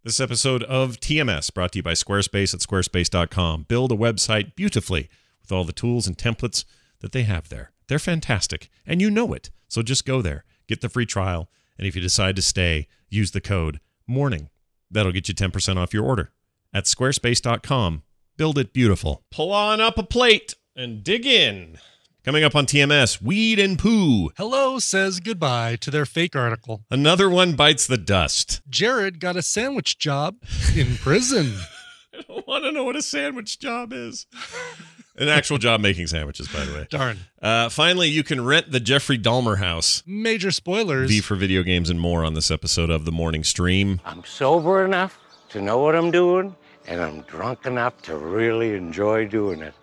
This episode of TMS brought to you by Squarespace at squarespace.com. Build a website beautifully with all the tools and templates that they have there. They're fantastic, and you know it. So just go there, get the free trial, and if you decide to stay, use the code MORNING. That'll get you 10% off your order. At squarespace.com, build it beautiful. Pull on up a plate and dig in. Coming up on TMS, Weed and Pooh. Hello says goodbye to their fake article. Another one bites the dust. Jared got a sandwich job in prison. I don't want to know what a sandwich job is. An actual job making sandwiches, by the way. Darn. Finally, you can rent the Jeffrey Dahmer house. Major spoilers. V for video games and more on this episode of The Morning Stream. I'm sober enough to know what I'm doing, and I'm drunk enough to really enjoy doing it.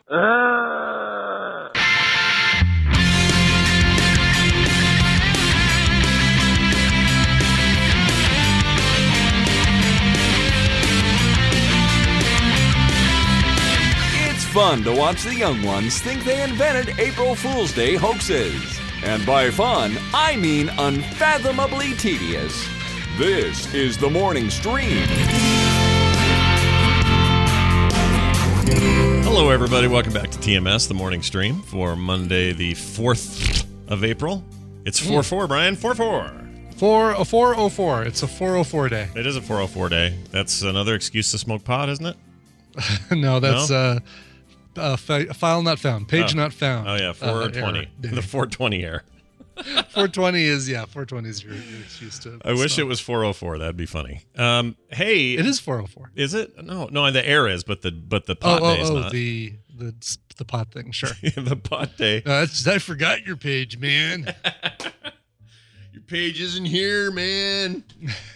Fun to watch the young ones think they invented April Fool's Day hoaxes. And by fun, I mean unfathomably tedious. This is The Morning Stream. Hello, everybody. Welcome back to TMS, The Morning Stream, for Monday, the 4th of April. It's 4-4, Brian. 4-4. 404. It's a 404 day. It is a 404 day. That's another excuse to smoke pot, isn't it? No, that's... file not found. Page not found. Oh, yeah, 420. The 420 error. 420 is your excuse to... I wish it was 404. That'd be funny. Hey. It is 404. Is it? No, the air is, but the pot day is not. The pot thing, sure. The pot day. I forgot your page, man. Your page isn't here, man.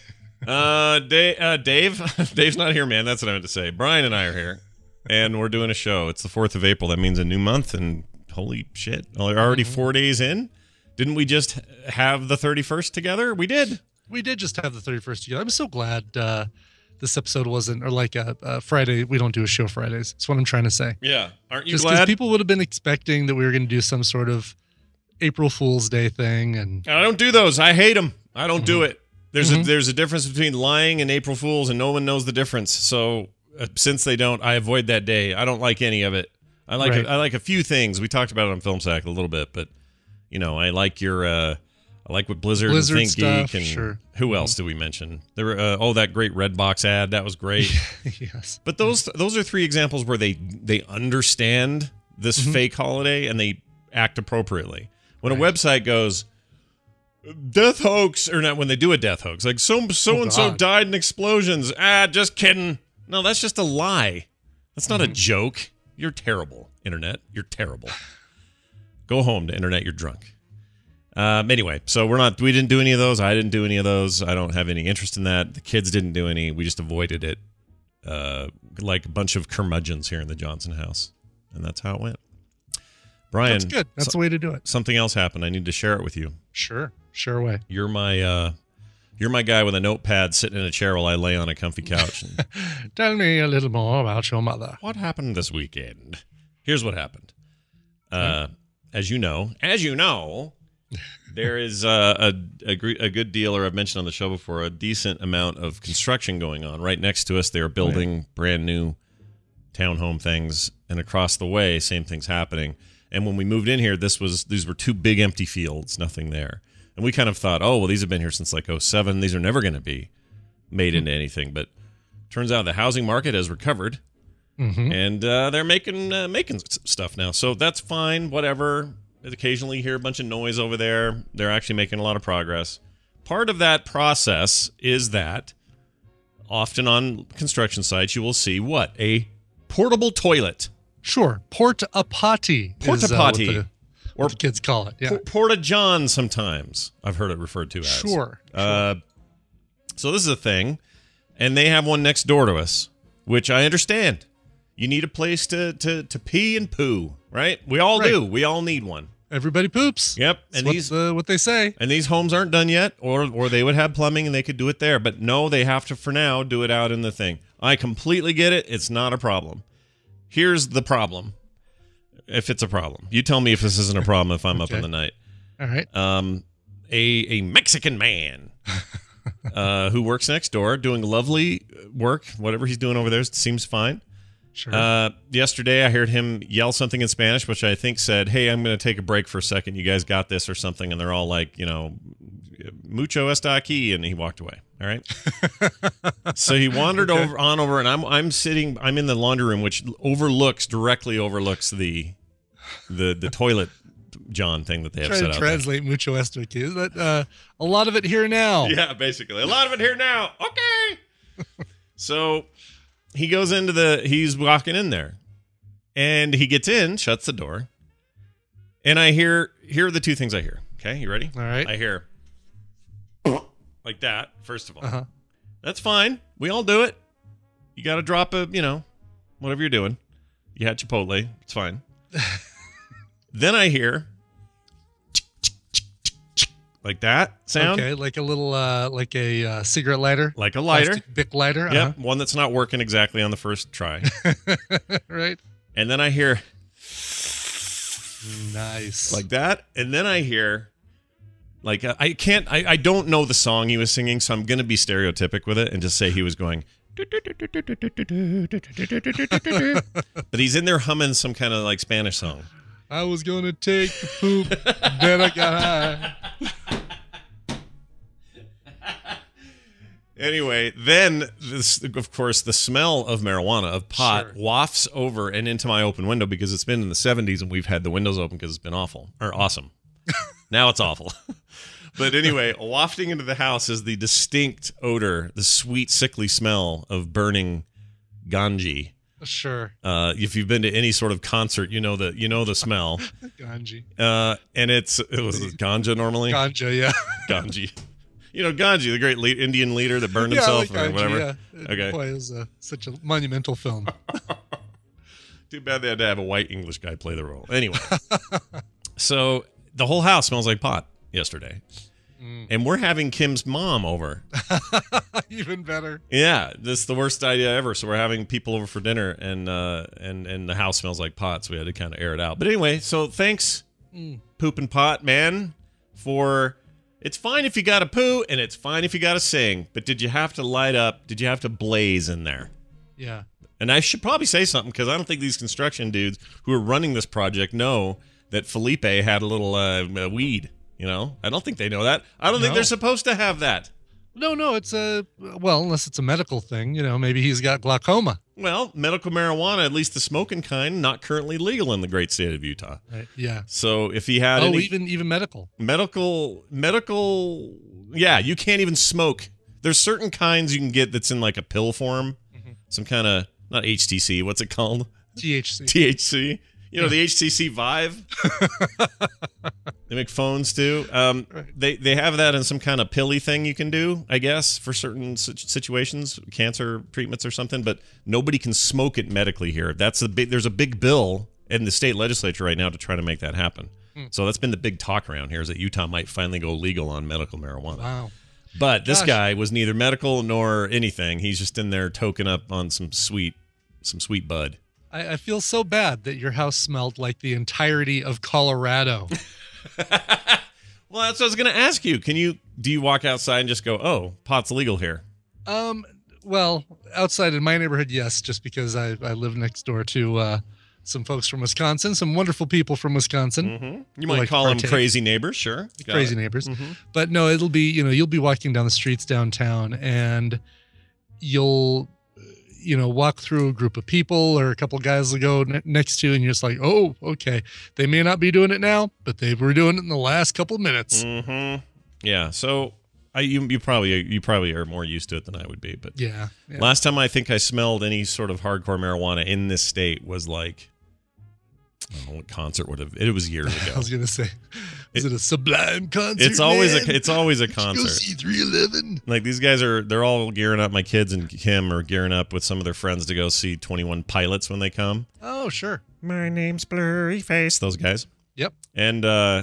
Dave's not here, man. That's what I meant to say. Brian and I are here. And we're doing a show. It's the 4th of April. That means a new month, and holy shit. We're already 4 days in? Didn't we just have the 31st together? We did. We did just have the 31st together. I'm so glad this episode wasn't, or like a Friday. We don't do a show Fridays. That's what I'm trying to say. Yeah. Aren't you just glad? Because people would have been expecting that we were going to do some sort of April Fool's Day thing. And I don't do those. I hate them. I don't do it. There's a difference between lying and April Fools, and no one knows the difference. So... since they don't, I avoid that day. I don't like any of it. I like a few things. We talked about it on Film Sack a little bit, but I like your I like what Blizzard and Think stuff, Geek and sure. Who else do we mention? There were that great Redbox ad, that was great. Yes. But those are three examples where they understand this fake holiday and they act appropriately. When a website goes death hoax, or not, when they do a death hoax, like so and so died in explosions. Just kidding. No, that's just a lie. That's not a joke. You're terrible, Internet. You're terrible. Go home to Internet. You're drunk. Anyway, so we didn't do any of those. I didn't do any of those. I don't have any interest in that. The kids didn't do any. We just avoided it like a bunch of curmudgeons here in the Johnson house. And that's how it went. Brian. That's good. That's the way to do it. Something else happened. I need to share it with you. Sure. Share away. You're my guy with a notepad sitting in a chair while I lay on a comfy couch. Tell me a little more about your mother. What happened this weekend? Here's what happened. As you know, there is a good deal, or I've mentioned on the show before, a decent amount of construction going on. Right next to us, they are building brand new townhome things, and across the way, same thing's happening. And when we moved in here, these were two big empty fields, nothing there. And we kind of thought, oh, well, these have been here since like 2007. These are never going to be made into anything. But turns out the housing market has recovered, and they're making stuff now. So that's fine, whatever. Occasionally you hear a bunch of noise over there. They're actually making a lot of progress. Part of that process is that often on construction sites you will see what? A portable toilet. Sure. Porta-potty. Porta-potty. Or the kids call it, yeah. Porta-john sometimes, I've heard it referred to as. Sure. So this is a thing, and they have one next door to us, which I understand. You need a place to pee and poo, right? We all do. We all need one. Everybody poops. Yep. That's what they say. And these homes aren't done yet, or they would have plumbing and they could do it there. But no, they have to, for now, do it out in the thing. I completely get it. It's not a problem. Here's the problem. If it's a problem. You tell me if this isn't a problem if I'm up in the night. All right. A Mexican man who works next door, doing lovely work. Whatever he's doing over there seems fine. Sure. Yesterday, I heard him yell something in Spanish, which I think said, "Hey, I'm going to take a break for a second. You guys got this," or something. And they're all like, "Mucho está aquí," and he walked away. All right. So he wandered over, and I'm sitting. I'm in the laundry room, which directly overlooks the toilet John thing that they have set Trying out to translate mucho esto aquí. Is that a lot of it here now? Yeah, basically. A lot of it here now. Okay. So he goes he's walking in there. And he gets in, shuts the door. And here are the two things I hear. Okay, you ready? All right. I hear like that, first of all. Uh-huh. That's fine. We all do it. You got to drop whatever you're doing. You had Chipotle. It's fine. Then I hear like that sound. Okay, like a little, like a cigarette lighter. Like a lighter. Plastic Bic lighter. Yep, Uh-huh. one that's not working exactly on the first try. Right. And then I hear Nice. like that. And then I hear like I don't know the song he was singing, so I'm going to be stereotypic with it and just say he was going. But he's in there humming some kind of like Spanish song. I was going to take the poop, then I got high. Anyway, then of course, the smell of marijuana, of pot, Sure. wafts over and into my open window because it's been in the 70s and we've had the windows open because it's been awesome. Now it's awful. But anyway, wafting into the house is the distinct odor, the sweet, sickly smell of burning ganji. Sure. If you've been to any sort of concert, you know the smell. Ganji. And it was ganja normally. Ganja, yeah. Ganji. Ganji, the great Indian leader that burned Yeah, himself like or Ganji, whatever. Yeah. Okay. Boy, it was such a monumental film. Too bad they had to have a white English guy play the role. Anyway, so the whole house smells like pot yesterday. And we're having Kim's mom over. Even better. Yeah, this is the worst idea ever. So we're having people over for dinner, and the house smells like pot, so we had to kind of air it out. But anyway, so thanks, Poop and Pot Man, for... It's fine if you got to poo, and it's fine if you got to sing, but did you have to light up? Did you have to blaze in there? Yeah. And I should probably say something, because I don't think these construction dudes who are running this project know that Felipe had a little weed. I don't think they know that. I don't think they're supposed to have that. No, it's unless it's a medical thing, maybe he's got glaucoma. Well, medical marijuana, at least the smoking kind, not currently legal in the great state of Utah. Right. Yeah. So if he had even medical, yeah, you can't even smoke. There's certain kinds you can get that's in like a pill form, some kind of, not HTC, what's it called? THC. The HTC Vive. They make phones too. They have that in some kind of pilly thing you can do, I guess, for certain situations, cancer treatments or something. But nobody can smoke it medically here. There's a big bill in the state legislature right now to try to make that happen. So that's been the big talk around here, is that Utah might finally go legal on medical marijuana. Wow. But this guy was neither medical nor anything. He's just in there toking up on some sweet bud. I feel so bad that your house smelled like the entirety of Colorado. Well, that's what I was going to ask you. Do you walk outside and just go, "Oh, pot's legal here"? Well, outside in my neighborhood, yes, just because I live next door to some folks from Wisconsin, some wonderful people from Wisconsin. Mm-hmm. You might call them crazy neighbors, sure. Crazy neighbors. But no, it'll be, you'll be walking down the streets downtown and you'll walk through a group of people or a couple guys will go next to you and you're just like, oh, okay. They may not be doing it now, but they were doing it in the last couple of minutes. Mm-hmm. Yeah. So you probably are more used to it than I would be. But yeah. Last time I think I smelled any sort of hardcore marijuana in this state was like, I don't know what concert would have. It was years ago. I was gonna say, was it a Sublime concert? It's always a Did concert. you go see 311? Like these guys they're all gearing up. My kids and Kim are gearing up with some of their friends to go see 21 Pilots when they come. Oh, sure. My name's Blurry Face. Those guys. Yep. And I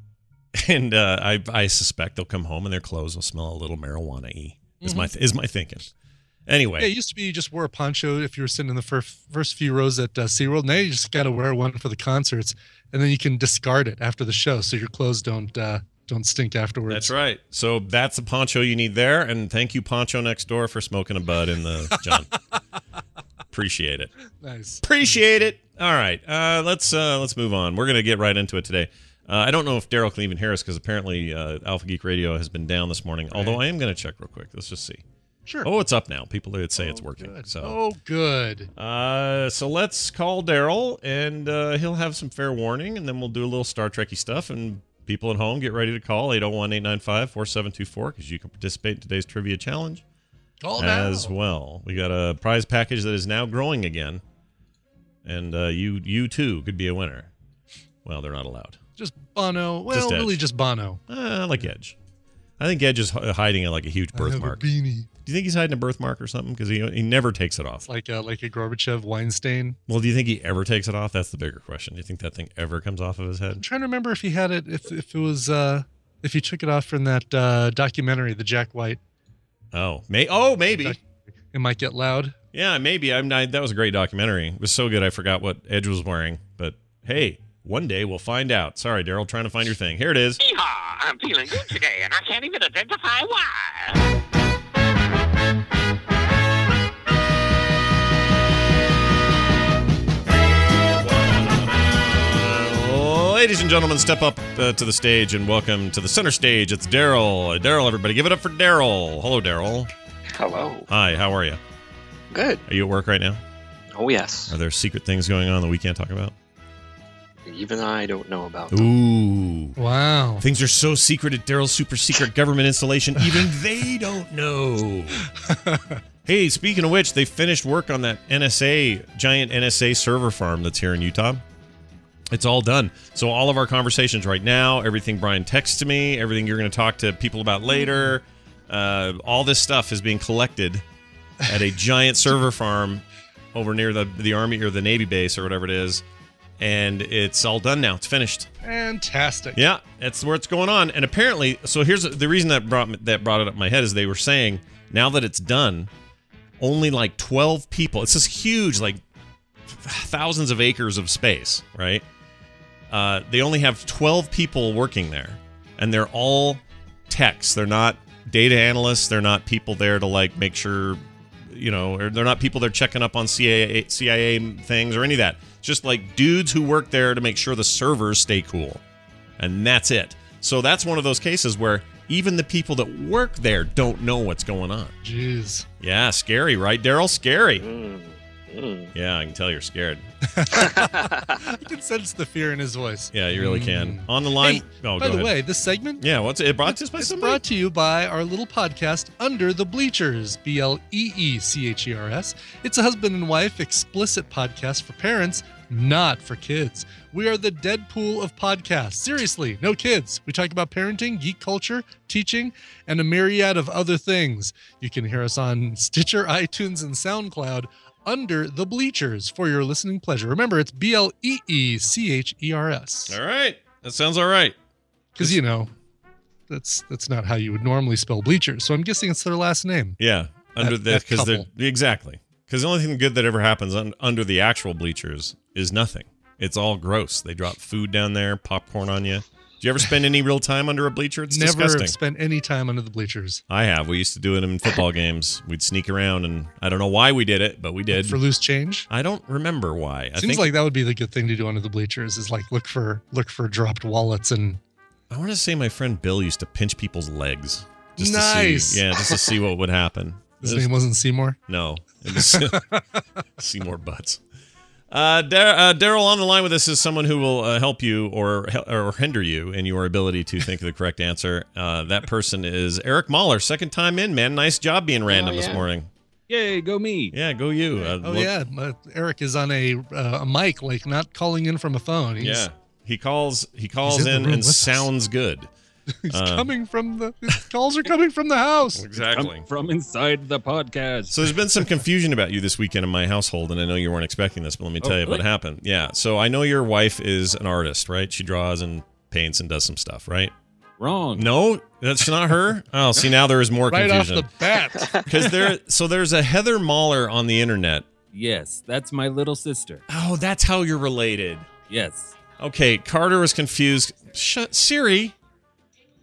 suspect they'll come home and their clothes will smell a little marijuana-y. Is my thinking. Anyway. Yeah, it used to be you just wore a poncho if you were sitting in the first few rows at SeaWorld. Now you just got to wear one for the concerts, and then you can discard it after the show so your clothes don't don't stink afterwards. That's right. So that's the poncho you need there. And thank you, Poncho Next Door, for smoking a bud in the John. Appreciate it. Nice. Appreciate it. All right. Let's move on. We're gonna get right into it today. I don't know if Daryl can even hear us because apparently Alpha Geek Radio has been down this morning. Right. Although I am gonna check real quick. Let's just see. Sure. Oh, it's up now. People would say it's working. Good. So. Good. So let's call Daryl, and he'll have some fair warning, and then we'll do a little Star Trek-y stuff. And people at home, get ready to call 801-895-4724 because you can participate in today's trivia challenge as well. We got a prize package that is now growing again, and you too could be a winner. Well, they're not allowed. Just Bono. Well, just really just Bono. I like Edge. I think Edge is hiding like a huge birthmark. I have a beanie. Do you think he's hiding a birthmark or something? Because he never takes it off. It's like a Gorbachev Weinstein. Well, do you think he ever takes it off? That's the bigger question. Do you think that thing ever comes off of his head? I'm trying to remember if he had it, if it was, if he took it off from that documentary, the Jack White. Oh, maybe. It might get loud. Yeah, maybe. That was a great documentary. It was so good I forgot what Edge was wearing. But hey, one day we'll find out. Sorry, Daryl, trying to find your thing. Here it is. Yeehaw! I'm feeling good today, and I can't even identify why. Ladies and gentlemen, step up to the stage and welcome to the center stage. It's Daryl. Daryl, everybody, give it up for Daryl. Hello, Daryl. Hello. Hi, how are you? Good. Are you at work right now? Oh, yes. Are there secret things going on that we can't talk about? Even I don't know about them. Ooh. Wow. Things are so secret at Daryl's super secret government installation, even they don't know. Hey, speaking of which, they finished work on that giant NSA server farm that's here in Utah. It's all done. So all of our conversations right now, everything Brian texts to me, everything you're going to talk to people about later, all this stuff is being collected at a giant server farm over near the Army or the Navy base or whatever it is. And it's all done now. It's finished. Fantastic. Yeah, that's where it's going on. And apparently, so here's the reason that brought it up in my head is they were saying now that it's done, only like 12 people. It's this huge, like thousands of acres of space, right? They only have 12 people working there, and they're all techs. They're not data analysts. They're not people there to like make sure, or they're not people there checking up on CIA things or any of that. Just like dudes who work there to make sure the servers stay cool. And that's it. So that's one of those cases where even the people that work there don't know what's going on. Jeez. Yeah, scary, right, Daryl? Scary. Yeah, I can tell you're scared. I can sense the fear in his voice. Yeah, you really can. On the line. Hey, go by the ahead. way, this segment. Yeah, what's it brought to us by somebody? Brought to you by our little podcast, Under the Bleachers, BLEECHERS. It's a husband and wife explicit podcast for parents, not for kids. We are the Deadpool of podcasts. Seriously, no kids. We talk about parenting, geek culture, teaching, and a myriad of other things. You can hear us on Stitcher, iTunes, and SoundCloud. Under the Bleachers for your listening pleasure. Remember, it's BLEECHERS. All right. That sounds all right. Because, that's not how you would normally spell bleachers. So I'm guessing it's their last name. Yeah. Under that because they're couple. exactly. Because the only thing good that ever happens under the actual bleachers is nothing. It's all gross. They drop food down there, popcorn on you. Do you ever spend any real time under a bleacher? It's Never disgusting. spent any time under the bleachers. I have. We used to do it in football games. We'd sneak around, and I don't know why we did it, but we did. For loose change? I don't remember why. Seems like that would be the good thing to do under the bleachers is like look for dropped wallets and. I want to say my friend Bill used to pinch people's legs. Just Nice. To see, just to see what would happen. His name wasn't Seymour? No. It was Seymour Butts. Daryl on the line with us is someone who will help you or hinder you in your ability to think of the correct answer. That person is Eric Mahler. Second time in, man. Nice job being random this morning. Yay, go me. Yeah, go you. Eric is on a mic, like not calling in from a phone. He calls in in the room and with us. sounds good. He's his calls are coming from the house. Exactly. From inside the podcast. So there's been some confusion about you this weekend in my household, and I know you weren't expecting this, but let me tell you what happened. Yeah, so I know your wife is an artist, right? She draws and paints and does some stuff, right? Wrong. No, that's not her. Oh, see, now there is more Right confusion. off the bat. Because there's a Heather Mahler on the internet. Yes, that's my little sister. Oh, that's how you're related. Yes. Okay, Carter was confused. Siri,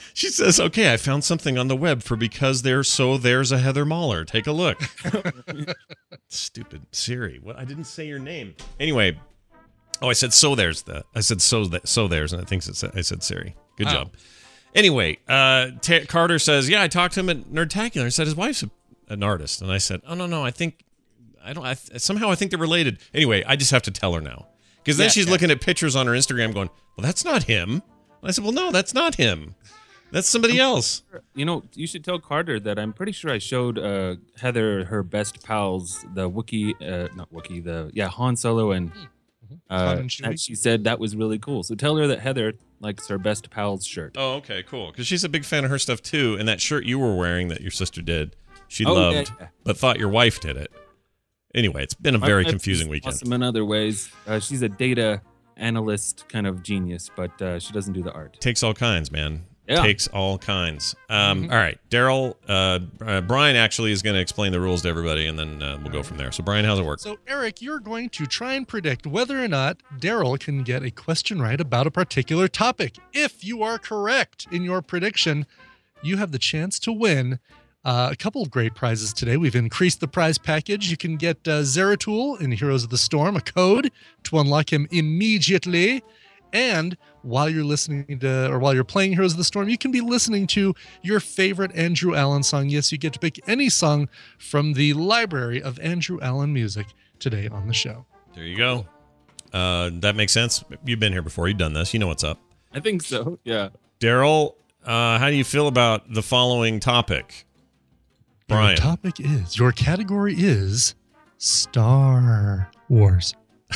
She says, okay, I found something on the web for because there's a Heather Mahler. Take a look. Stupid Siri. What? I didn't say your name. Anyway. Oh, I said there's, and it thinks I said Siri. Good job. Anyway, Carter says, yeah, I talked to him at Nerdtacular and said his wife's an artist. And I said, oh, no, somehow I think they're related. Anyway, I just have to tell her now. Because then she's looking at pictures on her Instagram going, well, that's not him. And I said, well, no, that's not him. That's somebody else. You know, you should tell Carter that I'm pretty sure I showed Heather her best pals, the Han Solo and and she said that was really cool. So tell her that Heather likes her best pals shirt. Oh, okay, cool. Because she's a big fan of her stuff too. And that shirt you were wearing that your sister did, she loved, but thought your wife did it. Anyway, it's been a very confusing weekend. Awesome in other ways. She's a data analyst kind of genius, but she doesn't do the art. Takes all kinds, man. Yeah. Takes all kinds. All right, Daryl, Brian actually is going to explain the rules to everybody, and then we'll go from there. So, Brian, how's it work? So, Eric, you're going to try and predict whether or not Daryl can get a question right about a particular topic. If you are correct in your prediction, you have the chance to win a couple of great prizes today. We've increased the prize package. You can get Zeratul in Heroes of the Storm, a code to unlock him immediately. And while you're while you're playing Heroes of the Storm, you can be listening to your favorite Andrew Allen song. Yes, you get to pick any song from the library of Andrew Allen music today on the show. There you go. That makes sense. You've been here before. You've done this. You know what's up. I think so, yeah. Daryl, how do you feel about the following topic? Brian. Your category is Star Wars.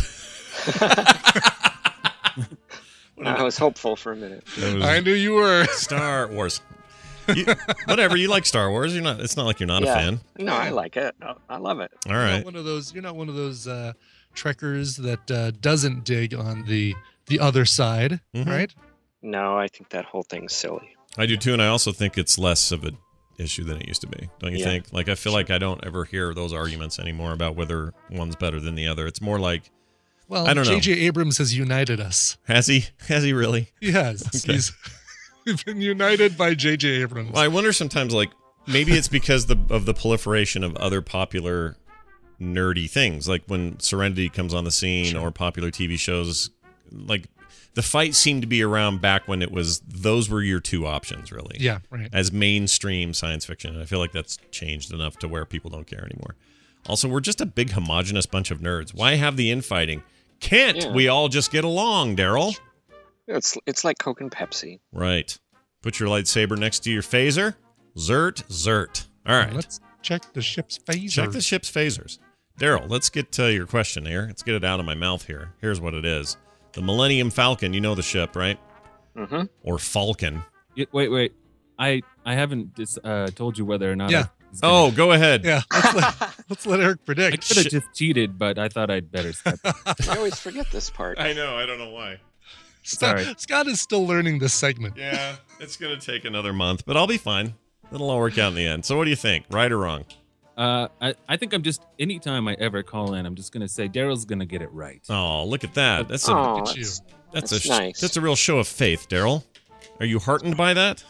I was hopeful for a minute. I knew you were. Star Wars. Whatever, you like Star Wars. It's not like you're not a fan. No, I like it. I love it. All right. You're not one of those trekkers that doesn't dig on the other side, right? No, I think that whole thing's silly. I do too, and I also think it's less of an issue than it used to be. Don't you think? Like, I feel like I don't ever hear those arguments anymore about whether one's better than the other. It's more like, well, I don't know. J.J. Abrams has united us. Has he? Has he really? He has. Okay. We've been united by J.J. Abrams. Well, I wonder sometimes, like, maybe it's because of the proliferation of other popular nerdy things, like when Serenity comes on the scene or popular TV shows. Like, the fight seemed to be around back when those were your two options, really. Yeah, right. As mainstream science fiction. And I feel like that's changed enough to where people don't care anymore. Also, we're just a big homogenous bunch of nerds. Why have the infighting? Can't we all just get along, Daryl? It's like Coke and Pepsi. Right. Put your lightsaber next to your phaser. Zert. All right. Let's check the ship's phasers. Check the ship's phasers. Daryl, let's get to your question here. Let's get it out of my mouth here. Here's what it is. The Millennium Falcon, you know the ship, right? Mm-hmm. Or Falcon. Wait. I haven't told you whether or not. Yeah. Go ahead. Yeah. Let's let Eric I predict. could have just cheated, but I thought I'd better step up. I always forget this part. I know. I don't know why. Scott is still learning this segment. Yeah, it's going to take another month, but I'll be fine. It'll all work out in the end. So what do you think? Right or wrong? I think anytime I ever call in, I'm just going to say Daryl's going to get it right. Oh, look at that. That's nice. That's a real show of faith, Daryl. Are you heartened by that?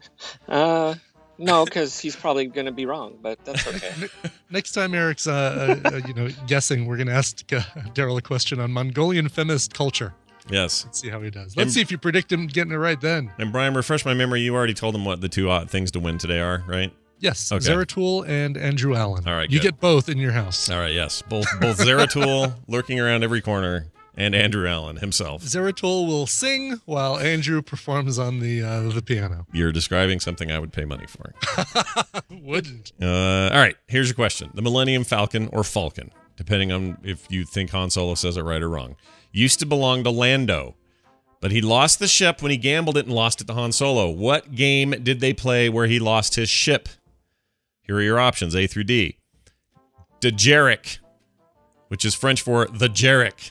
No, because he's probably going to be wrong, but that's okay. Next time Eric's guessing, we're going to ask Daryl a question on Mongolian feminist culture. Yes. Let's see how he does. Let's see if you predict him getting it right then. And Brian, refresh my memory. You already told him what the two things to win today are, right? Yes. Okay. Zeratul and Andrew Allen. All right. You good. get both in your house. All right. Yes. Both Zeratul lurking around every corner and Andrew Allen himself. Zeratul will sing while Andrew performs on the piano. You're describing something I would pay money for. Wouldn't. All right. Here's your question. The Millennium Falcon or Falcon, depending on if you think Han Solo says it right or wrong, used to belong to Lando, but he lost the ship when he gambled it and lost it to Han Solo. What game did they play where he lost his ship? Here are your options, A through D. Dejarik, which is French for the Jarek.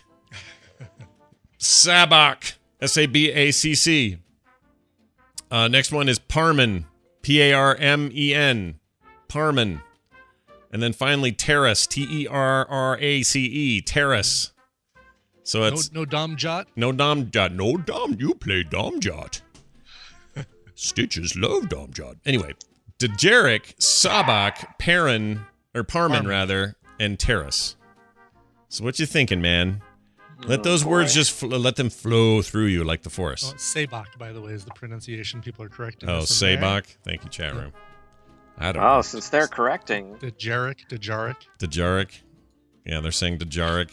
Sabacc, S-A-B-A-C-C. Next one is Parmen, P-A-R-M-E-N. Parmen. And then finally Terrace, T-E-R-R-A-C-E. Terrace. So it's no Dom Jot? No Dom Jot. No Dom, you play Dom Jot. Stitches love Dom John. Anyway, Dejarik, Sabak, Parman rather, and Terrace. So what you thinking, man? Let those words just let them flow through you like the force. Oh, Sabak, by the way, is the pronunciation. People are correcting. Oh, us in there. Sabak. Thank you, chat room. I don't know. Oh, since they're correcting. Dejarik. Yeah, they're saying Dejarik.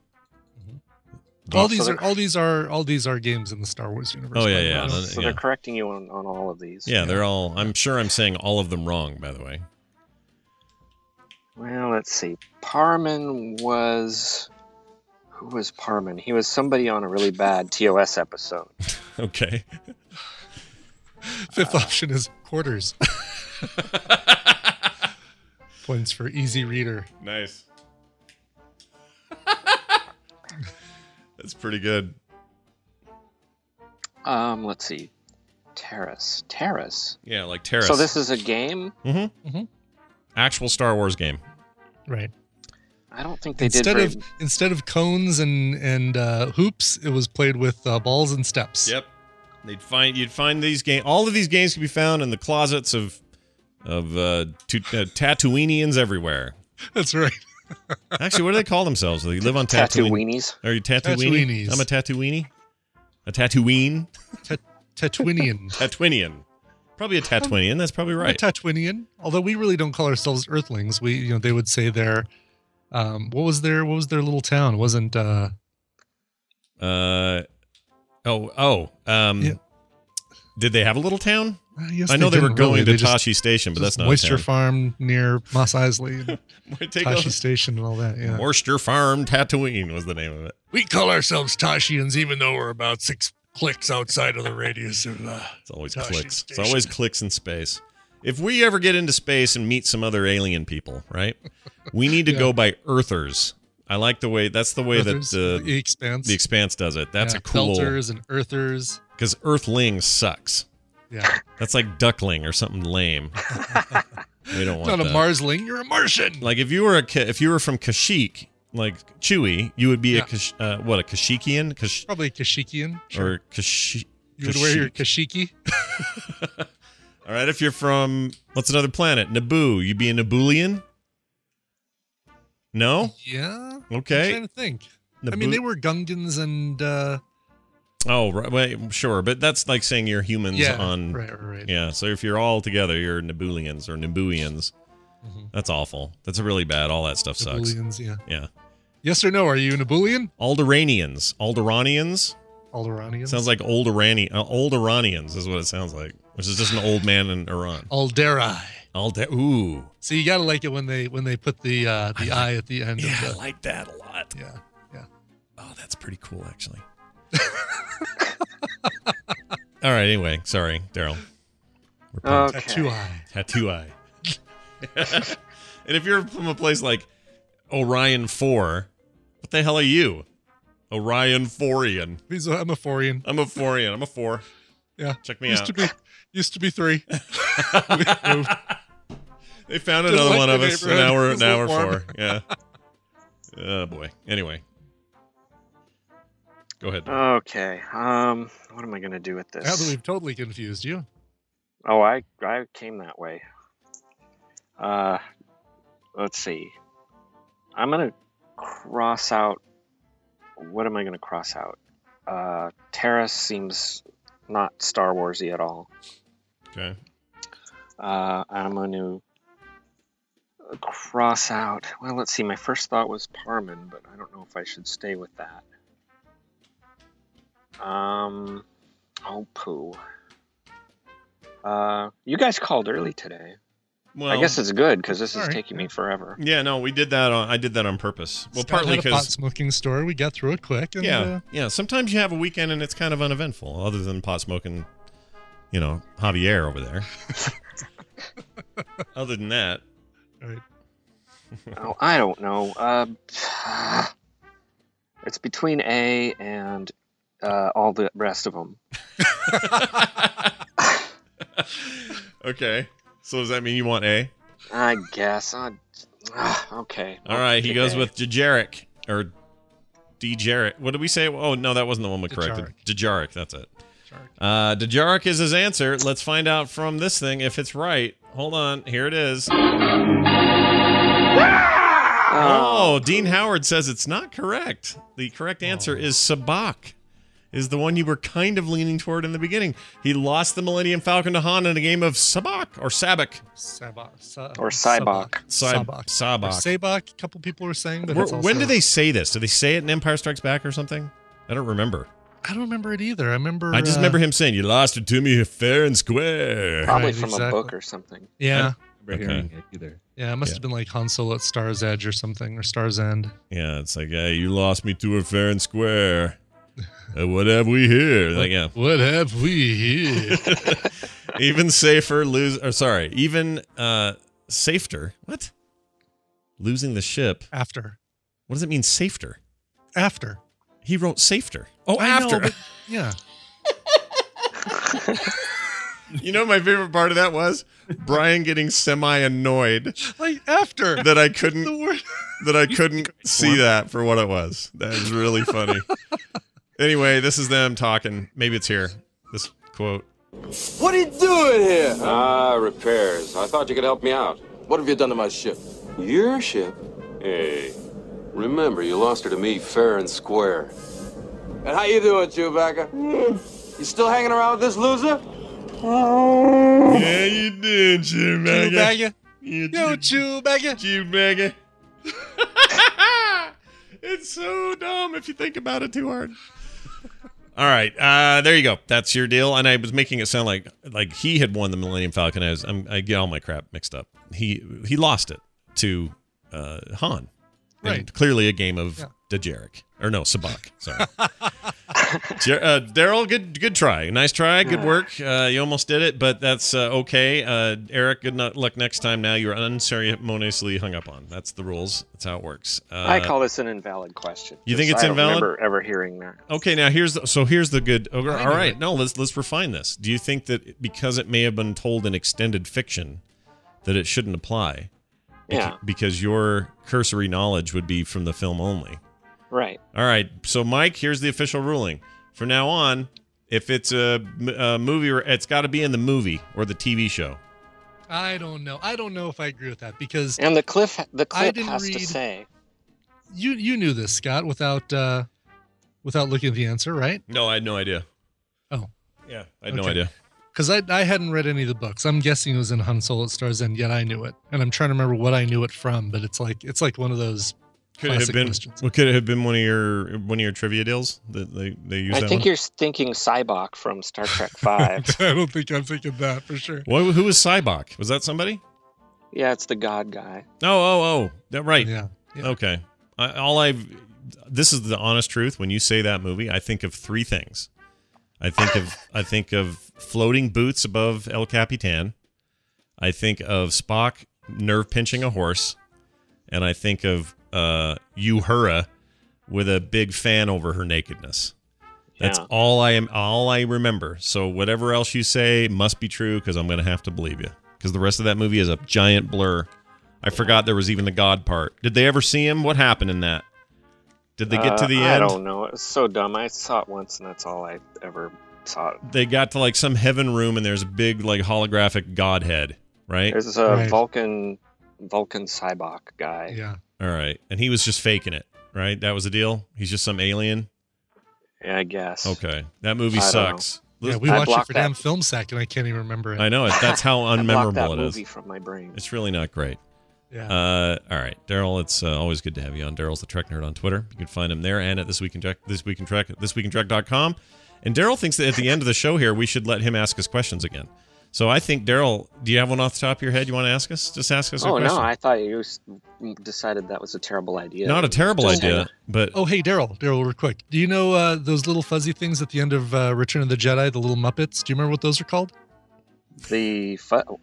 All these are games in the Star Wars universe. Oh yeah. So they're correcting you on all of these. Yeah, they're all. I'm sure I'm saying all of them wrong. By the way. Well, let's see. Parman was. Who was Parman? He was somebody on a really bad TOS episode. Okay. Fifth option is quarters. Points for easy reader. Nice. That's pretty good. Let's see. Terrace. Yeah, like Terrace. So this is a game? Mm-hmm. Actual Star Wars game. Right. I don't think they did. Instead of cones and hoops, it was played with balls and steps. Yep. You'd find these games. All of these games can be found in the closets of Tatooineans everywhere. That's right. Actually, what do they call themselves? They live on Tatooine. Tatooinees. Are you Tatooine? I'm a Tatooine. A Tatooine. Tatooinian. Tatooinian. Probably a Tatooinian. That's probably right. A Tatooinian. Although we really don't call ourselves Earthlings. They would say they're. What was their little town? It wasn't. Yeah. Did they have a little town? Yes, I know they were going really. to Tashi Station, but that's not Moisture a town. Farm near Mos Eisley, and Take Tashi Station, and all that. Yeah, Moisture Farm Tatooine was the name of it. we call ourselves Tashians, even though we're about 6 clicks outside of the radius of. It's always Tashi clicks. Station. It's always clicks in space. If we ever get into space and meet some other alien people, right? We need to go by Earthers. I like the way that's the way Earthers, that the Expanse. the Expanse does it. That's a cool Felters and Earthers. because Earthling sucks. Yeah, That's like duckling or something lame. We don't want not that. a Marsling. You're a Martian. Like if you were from Kashyyyk, like Chewie, you would be a Kashyyykian, Probably Kashyyykian. Sure. or Kashyyyk. You would wear your Kashyyyki. All right, if you're from what's another planet? Naboo, you'd be a Nabulian? No? Yeah. Okay. I'm trying to think. I Naboo- mean, they were Gungans and. Oh, right, wait, sure, but that's like saying you're humans on. Right. Yeah, so if you're all together, you're Nabulians or Nabooians. Mhm. That's awful. That's really bad. All that stuff sucks. Nabulians, yeah. Yeah. Yes or no? Are you a Nabulian? Alderanians. Alderanians? Sounds like old Iranians is what it sounds like, which is just an old man in Iran. Alderai. Ooh. So you gotta like it when they put the I at the end. Yeah, of I the, like that a lot. yeah. Oh, that's pretty cool, actually. All right, anyway, sorry, Daryl. Okay. Tattoo eye. And if you're from a place like Orion 4, what the hell are you? Orion 4ian. I'm a Forian. I'm a 4ian. I'm a 4. Yeah. Check me out. Used to be 3. They found Didn't another like one the of us, and neighborhood. now we're It's a little 4. Yeah. Oh, boy. Anyway. Go ahead. Okay. What am I going to do with Now that this? we've totally confused you. Oh, I came that way. Let's see. I'm going to cross out. What am I going to cross out? Terrace seems not Star Warsy at all. Okay. I'm going to cross out. Well, let's see. My first thought was Parman, but I don't know if I should stay with that. Oh, poo. You guys called early today. Well, I guess it's good because this is Sorry. taking me forever. Yeah, no, we did that. I did that on purpose. Well, Scott partly had a pot because smoking store. We got through it quick. And, yeah. Sometimes you have a weekend and it's kind of uneventful, other than pot smoking, Javier over there. Other than that, Right. Oh, I don't know. It's between A and all the rest of them. okay. So does that mean you want A? I guess. Okay. All right. He Pick goes A. with Dejarik or Dejarik. What did we say? Oh no, that wasn't the one we corrected. Dejarik. That's it. Dejarik is his answer. Let's find out from this thing if it's right. Hold on. Here it is. Oh, Dean Howard says it's not correct. The correct answer is Sabak. Is the one you were kind of leaning toward in the beginning. He lost the Millennium Falcon to Han in a game of Sabak or Sabak. Or Cybok. Sabak. Sabak. Or Sabak, a couple people were saying. But When do they say this? Do they say it in Empire Strikes Back or something? I don't remember. I don't remember it either. I just remember him saying, "You lost it to me fair and square." Probably Right, from a exactly. book or something. Yeah. Hearing it either. Yeah, it must have been like Han Solo at Star's Edge or something, or Star's End. Yeah, it's like, hey, you lost me to her fair and square. What have we here? Like, yeah. What have we here? Even safer even safter. What? Losing the ship. After. What does it mean, safter? After. He wrote safter. Oh, I know, after. but- yeah. You know, my favorite part of that was Brian getting semi-annoyed Like after. that I couldn't The word. see that for what it was. That is really funny. Anyway, this is them talking. Maybe it's here. This quote. What are you doing here? Repairs. I thought you could help me out. What have you done to my ship? Your ship? Hey, remember, you lost her to me fair and square. And how you doing, Chewbacca? You still hanging around with this loser? Yeah, you did, Chewbacca. Yo, Chewbacca. Chewbacca. It's so dumb if you think about it too hard. All right, there you go. That's your deal. And I was making it sound like he had won the Millennium Falcon. I get all my crap mixed up. He lost it to Han. Right. And clearly a game of Dejarik. Or no, Sabak. Sorry. Daryl, good try. Nice try. Good work. You almost did it, but that's okay. Eric, good luck next time. Now you're unceremoniously hung up on. That's the rules. That's how it works. I call this an invalid question. You think it's I invalid? I don't remember ever hearing that. Okay, now here's the good. All right, no, let's refine this. Do you think that because it may have been told in extended fiction that it shouldn't apply? Yeah. Because your cursory knowledge would be from the film only. Right. All right. So, Mike, here's the official ruling. From now on, if it's a movie, it's got to be in the movie or the TV show. I don't know. I don't know if I agree with that because. And the clip didn't has read, to say. You knew this, Scott, without looking at the answer, right? No, I had no idea. Oh. Yeah, I had no idea. Because I hadn't read any of the books. I'm guessing it was in Han Solo at Star's End, yet I knew it. And I'm trying to remember what I knew it from, but it's like one of those could it have been questions. Well, could it have been one of your trivia deals that they used? I think you're thinking Cybok from Star Trek V. I don't think I'm thinking that for sure. Who was Cybok? Was that somebody? Yeah, it's the God guy. Oh, that right. Yeah. Okay. This is the honest truth. When you say that movie, I think of three things. I think of floating boots above El Capitan. I think of Spock nerve pinching a horse, and I think of Uhura with a big fan over her nakedness. That's all I remember. So whatever else you say must be true because I'm going to have to believe you. Because the rest of that movie is a giant blur. I forgot there was even the God part. Did they ever see him? What happened in that? Did they get to the end? I don't know. It was so dumb. I saw it once, and that's all I ever saw. They got to like some heaven room, and there's a big like holographic Godhead, right? There's a Vulcan Cybok guy. Yeah. All right, and he was just faking it, right? That was the deal. He's just some alien. Yeah, I guess. Okay, that movie sucks. Yeah, we watched it for damn film sack, and I can't even remember it. I know it. That's how unmemorable it is. Movie from my brain. It's really not great. Yeah. All right, Daryl. It's always good to have you on. Daryl's the Trek Nerd on Twitter. You can find him there and at This Week in Trek, thisweekintrek.com. And Daryl thinks that at the end of the show here, we should let him ask us questions again. So I think, Daryl, do you have one off the top of your head you want to ask us? Just ask us a question. Oh, no, I thought you decided that was a terrible idea. Not a terrible idea, but... Oh, hey, Daryl, real quick. Do you know those little fuzzy things at the end of Return of the Jedi, the little Muppets? Do you remember what those are called? The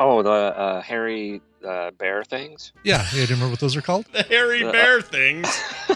hairy bear things? Yeah, do you remember what those are called? The hairy bear things.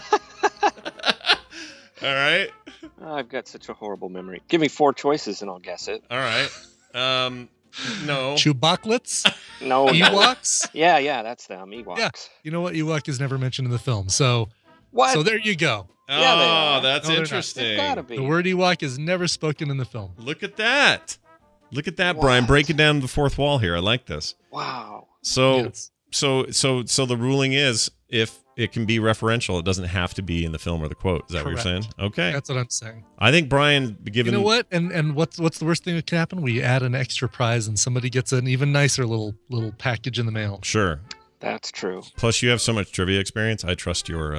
All right. I've got such a horrible memory. Give me 4 choices and I'll guess it. All right. No. Chewbaclets? No. Ewoks? Yeah, that's them. Ewoks. Yeah. You know what? Ewok is never mentioned in the film. So What? So there you go. Oh, Yeah, they are. that's No, they're not. interesting. They've gotta be. The word Ewok is never spoken in the film. Look at that. Look at that, Brian. What? Breaking down the fourth wall here. I like this. Wow. So, Yes. so the ruling is if it can be referential, it doesn't have to be in the film or the quote. Is that what you're saying? Correct. Okay. That's what I'm saying. I think Brian, given You know what? And what's the worst thing that can happen? We add an extra prize, and somebody gets an even nicer little package in the mail. Sure. That's true. Plus, you have so much trivia experience. I trust your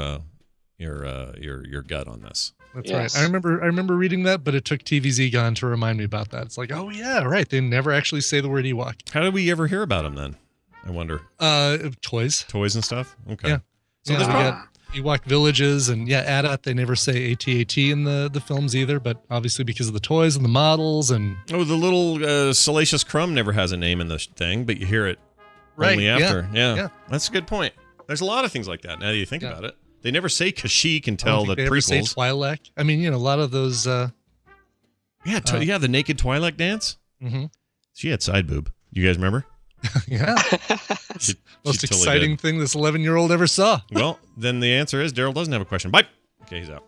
gut on this. That's Yes. right. I remember reading that, but it took TVZ Gone to remind me about that. It's like, oh yeah, right. They never actually say the word Ewok. How did we ever hear about him then? I wonder. Toys. Toys and stuff. Okay. Yeah. So Yeah, there's we prob- got Ewok villages and AT-AT. They never say AT-AT in the films either, but obviously because of the toys and the models and Oh, the little Salacious Crumb never has a name in the thing, but you hear it only yeah, after. yeah. That's a good point. There's a lot of things like that now that you think Yeah. about it. They never say Kashyyyk I until don't the think they ever say prequels. Twi'lek. I mean, a lot of those. Yeah, the naked Twi'lek dance. Mm-hmm. She had side boob. You guys remember? Yeah. She Most totally exciting did. thing this 11-year-old ever saw. Well, then the answer is Daryl doesn't have a question. Bye. Okay, he's out.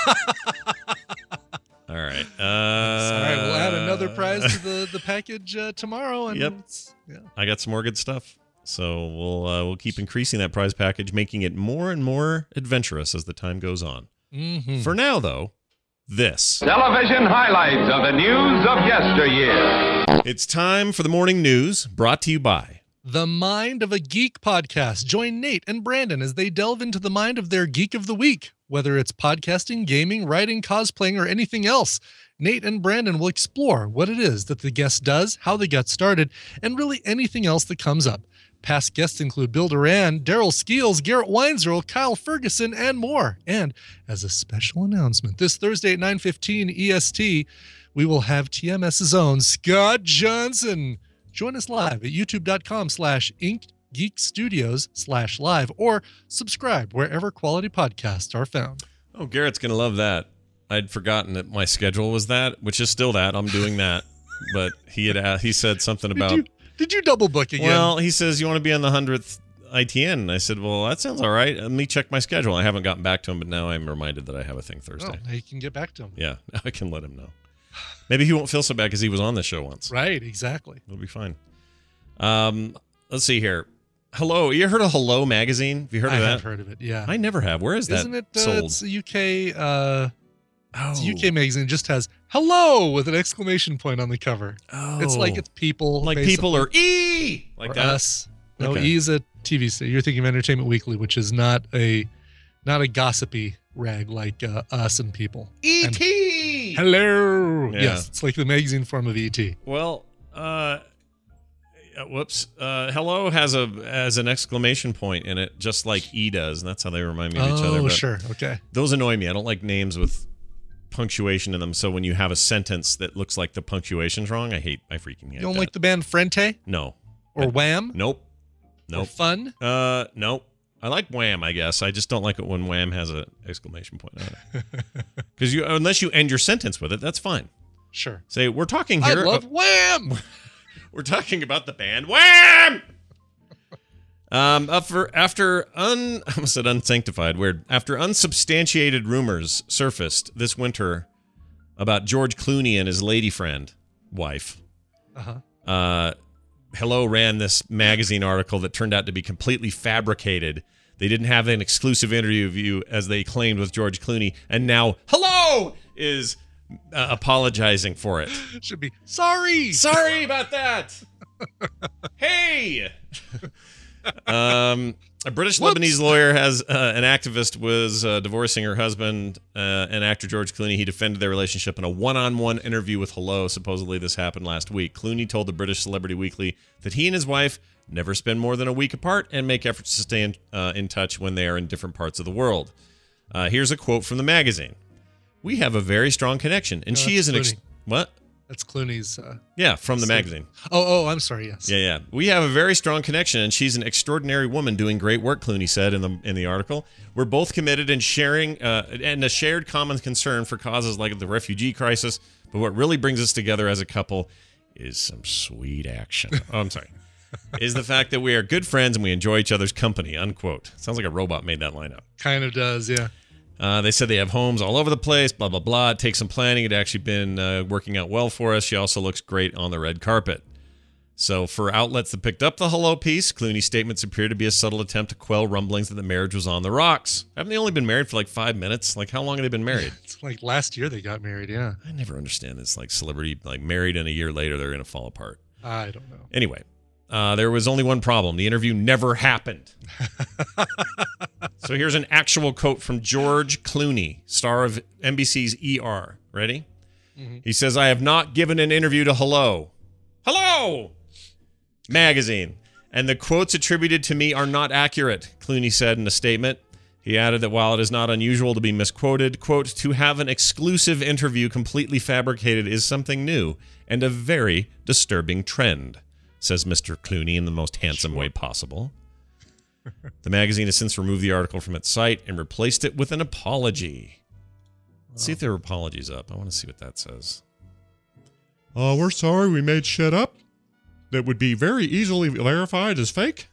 All right. All right, we'll add another prize to the package tomorrow. And Yep. yeah. I got some more good stuff. So we'll keep increasing that prize package, making it more and more adventurous as the time goes on. Mm-hmm. For now, though, this. Television highlights of the news of yesteryear. It's time for the morning news, brought to you by The Mind of a Geek podcast. Join Nate and Brandon as they delve into the mind of their geek of the week. Whether it's podcasting, gaming, writing, cosplaying, or anything else, Nate and Brandon will explore what it is that the guest does, how they got started, and really anything else that comes up. Past guests include Bill Duran, Daryl Skeels, Garrett Weinzierl, Kyle Ferguson, and more. And as a special announcement, this Thursday at 9:15 EST, we will have TMS's own Scott Johnson. Join us live at youtube.com/InkGeekStudios/live or subscribe wherever quality podcasts are found. Oh, Garrett's going to love that. I'd forgotten that my schedule was that, which is still that. I'm doing that. But he said something about... Did you double book again? Well, he says, you want to be on the 100th ITN? And I said, well, that sounds all right. Let me check my schedule. I haven't gotten back to him, but now I'm reminded that I have a thing Thursday. Oh, now you can get back to him. Yeah, now I can let him know. Maybe he won't feel so bad because he was on this show once. Right, exactly. It'll be fine. Let's see here. Hello. You heard of Hello magazine? Have you heard of that? I have heard of it, yeah. I never have. Where is that Isn't it sold? it's a UK it's a UK magazine. It just has hello with an exclamation point on the cover. Oh. It's like it's people. Like basically, people or E! Like or that? us. No, Okay. E is a TV station. You're thinking of Entertainment Weekly, which is not a gossipy rag like us and people. E.T. Hello. Yeah. Yes, it's like the magazine form of ET. Well, whoops. Hello has an exclamation point in it, just like E does, and that's how they remind me of each other. Oh, But sure. Okay. Those annoy me. I don't like names with punctuation in them. So when you have a sentence that looks like the punctuation's wrong, I freaking hate You don't that. like the band Frente No. or Wham? Nope. Or Nope. Fun? Nope. I like Wham, I guess. I just don't like it when Wham has an exclamation point on it. Because unless you end your sentence with it, that's fine. Sure. Say, we're talking I here. love Wham! We're talking about the band Wham! After unsubstantiated rumors surfaced this winter about George Clooney and his lady friend, wife. Hello ran this magazine article that turned out to be completely fabricated. They didn't have an exclusive interview, as they claimed, with George Clooney, and now Hello is apologizing for it. Should be sorry about that. Hey. A British Lebanese lawyer has an activist was divorcing her husband and actor George Clooney. He defended their relationship in a one-on-one interview with Hello. Supposedly this happened last week. Clooney told the British Celebrity Weekly that he and his wife never spend more than a week apart and make efforts to stay in touch when they are in different parts of the world. Here's a quote from the magazine. We have a very strong connection, and she is an... What? That's Clooney's. Yeah, from the magazine. Oh, I'm sorry. Yes. Yeah. We have a very strong connection, and she's an extraordinary woman doing great work. Clooney said in the article, "We're both committed and sharing and a shared common concern for causes like the refugee crisis. But what really brings us together as a couple is some sweet action." Oh, I'm sorry. is the fact that we are good friends and we enjoy each other's company, unquote. Sounds like a robot made that line up. Kind of does, yeah. They said they have homes all over the place, blah, blah, blah. It takes some planning. It actually been working out well for us. She also looks great on the red carpet. So for outlets that picked up the hello piece, Clooney's statements appear to be a subtle attempt to quell rumblings that the marriage was on the rocks. Haven't they only been married for like 5 minutes? Like, how long have they been married? It's like last year they got married, yeah. I never understand this. Like, celebrity, like, married and a year later they're going to fall apart. I don't know. Anyway, there was only one problem. The interview never happened. So here's an actual quote from George Clooney, star of NBC's ER. Ready? Mm-hmm. He says, "I have not given an interview to Hello Magazine, and the quotes attributed to me are not accurate," Clooney said in a statement. He added that while it is not unusual to be misquoted, quote, "to have an exclusive interview completely fabricated is something new and a very disturbing trend," says Mr. Clooney in the most handsome way possible. The magazine has since removed the article from its site and replaced it with an apology. Let's see if their apology's up. I want to see what that says. We're sorry we made shit up that would be very easily verified as fake.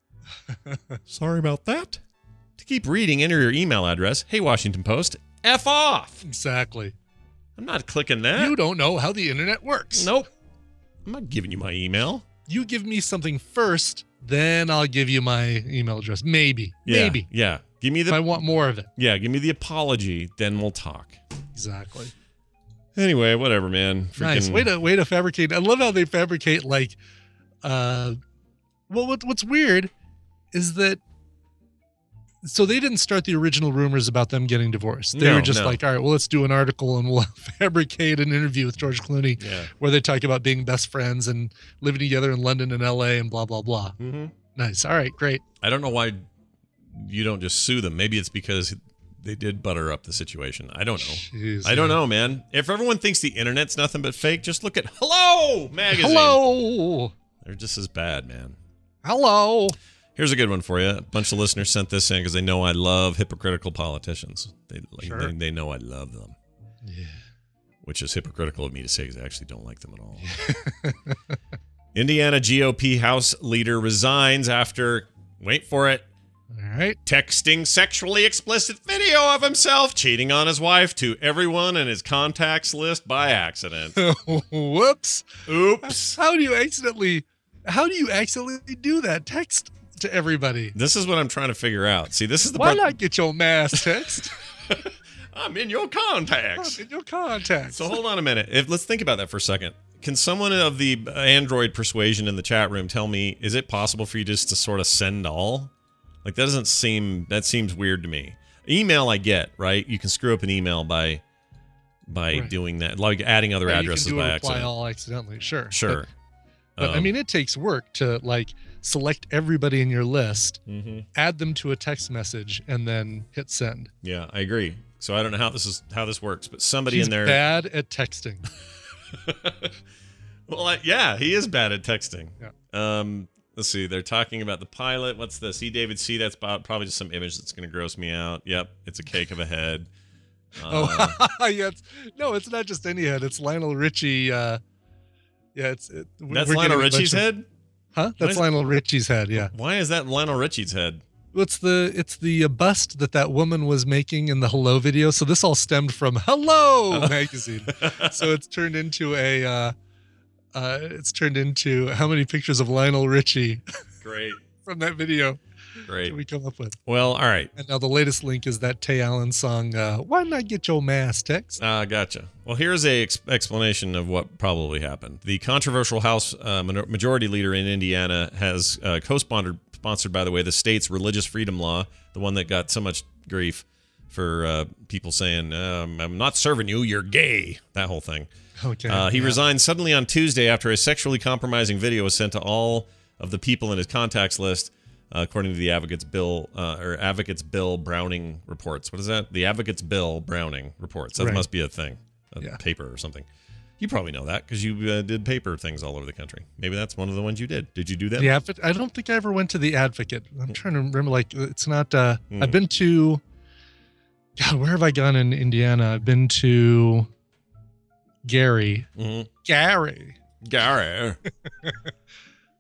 Sorry about that. To keep reading, enter your email address. Hey, Washington Post, F off. Exactly. I'm not clicking that. You don't know how the internet works. Nope. I'm not giving you my email. You give me something first, then I'll give you my email address. Maybe. Yeah, Maybe. Yeah. Give me the. If I want more of it. Yeah, give me the apology, then we'll talk. Exactly. Anyway, whatever, man. Nice. Way to fabricate. I love how they fabricate, like, well, what's weird is that, so they didn't start the original rumors about them getting divorced. They were just like, all right, well, let's do an article and we'll fabricate an interview with George Clooney where they talk about being best friends and living together in London and LA and blah, blah, blah. Mm-hmm. Nice. All right, great. I don't know why you don't just sue them. Maybe it's because they did butter up the situation. I don't know. Jeez, I don't know, man. If everyone thinks the internet's nothing but fake, just look at Hello Magazine. Hello. They're just as bad, man. Hello. Here's a good one for you. A bunch of listeners sent this in because they know I love hypocritical politicians. They know I love them. Yeah. Which is hypocritical of me to say because I actually don't like them at all. Indiana GOP House leader resigns after, wait for it, all right, texting sexually explicit video of himself cheating on his wife to everyone in his contacts list by accident. Whoops. Oops. How do you accidentally do that? Text to everybody. This is what I'm trying to figure out. See, this is the Why not get your mass text? I'm in your contacts. I'm in your contacts. So hold on a minute. Let's think about that for a second. Can someone of the Android persuasion in the chat room tell me, is it possible for you just to sort of send all? Like, that seems weird to me. Email I get, right? You can screw up an email by right. doing that, like adding other addresses you can do by a accident. reply all accidentally, sure. But I mean, it takes work to like select everybody in your list, add them to a text message, and then hit send. Yeah, I agree. So I don't know how this works, but somebody He's in there bad at texting. Well, yeah, he is bad at texting. Yeah. Let's see. They're talking about the pilot. What's this? David C. That's probably just some image that's going to gross me out. Yep, it's a cake of a head. Yeah. It's not just any head. It's Lionel Richie. That's Lionel Richie's head? Huh? That's Lionel Richie's head. Yeah. Why is that Lionel Richie's head? It's the bust that woman was making in the Hello video. So this all stemmed from Hello Magazine. So it's turned into how many pictures of Lionel Richie? Great. From that video. Great. Can we come up with? Well, all right. And now the latest link is that Tay Allen song, Why Not Get Your Mass Text? Gotcha. Well, here's a explanation of what probably happened. The controversial House Majority Leader in Indiana has co-sponsored, by the way, the state's religious freedom law, the one that got so much grief for people saying, I'm not serving you, you're gay, that whole thing. Okay. He resigned suddenly on Tuesday after a sexually compromising video was sent to all of the people in his contacts list, according to the Advocates Bill Browning reports. What is that? The Advocates Bill Browning reports. That must be a thing, paper or something. You probably know that because you did paper things all over the country. Maybe that's one of the ones you did. Did you do that? Yeah, I don't think I ever went to the Advocate. I'm trying to remember. Like, it's not. I've been to. God, where have I gone in Indiana? I've been to Gary. Mm-hmm. Gary.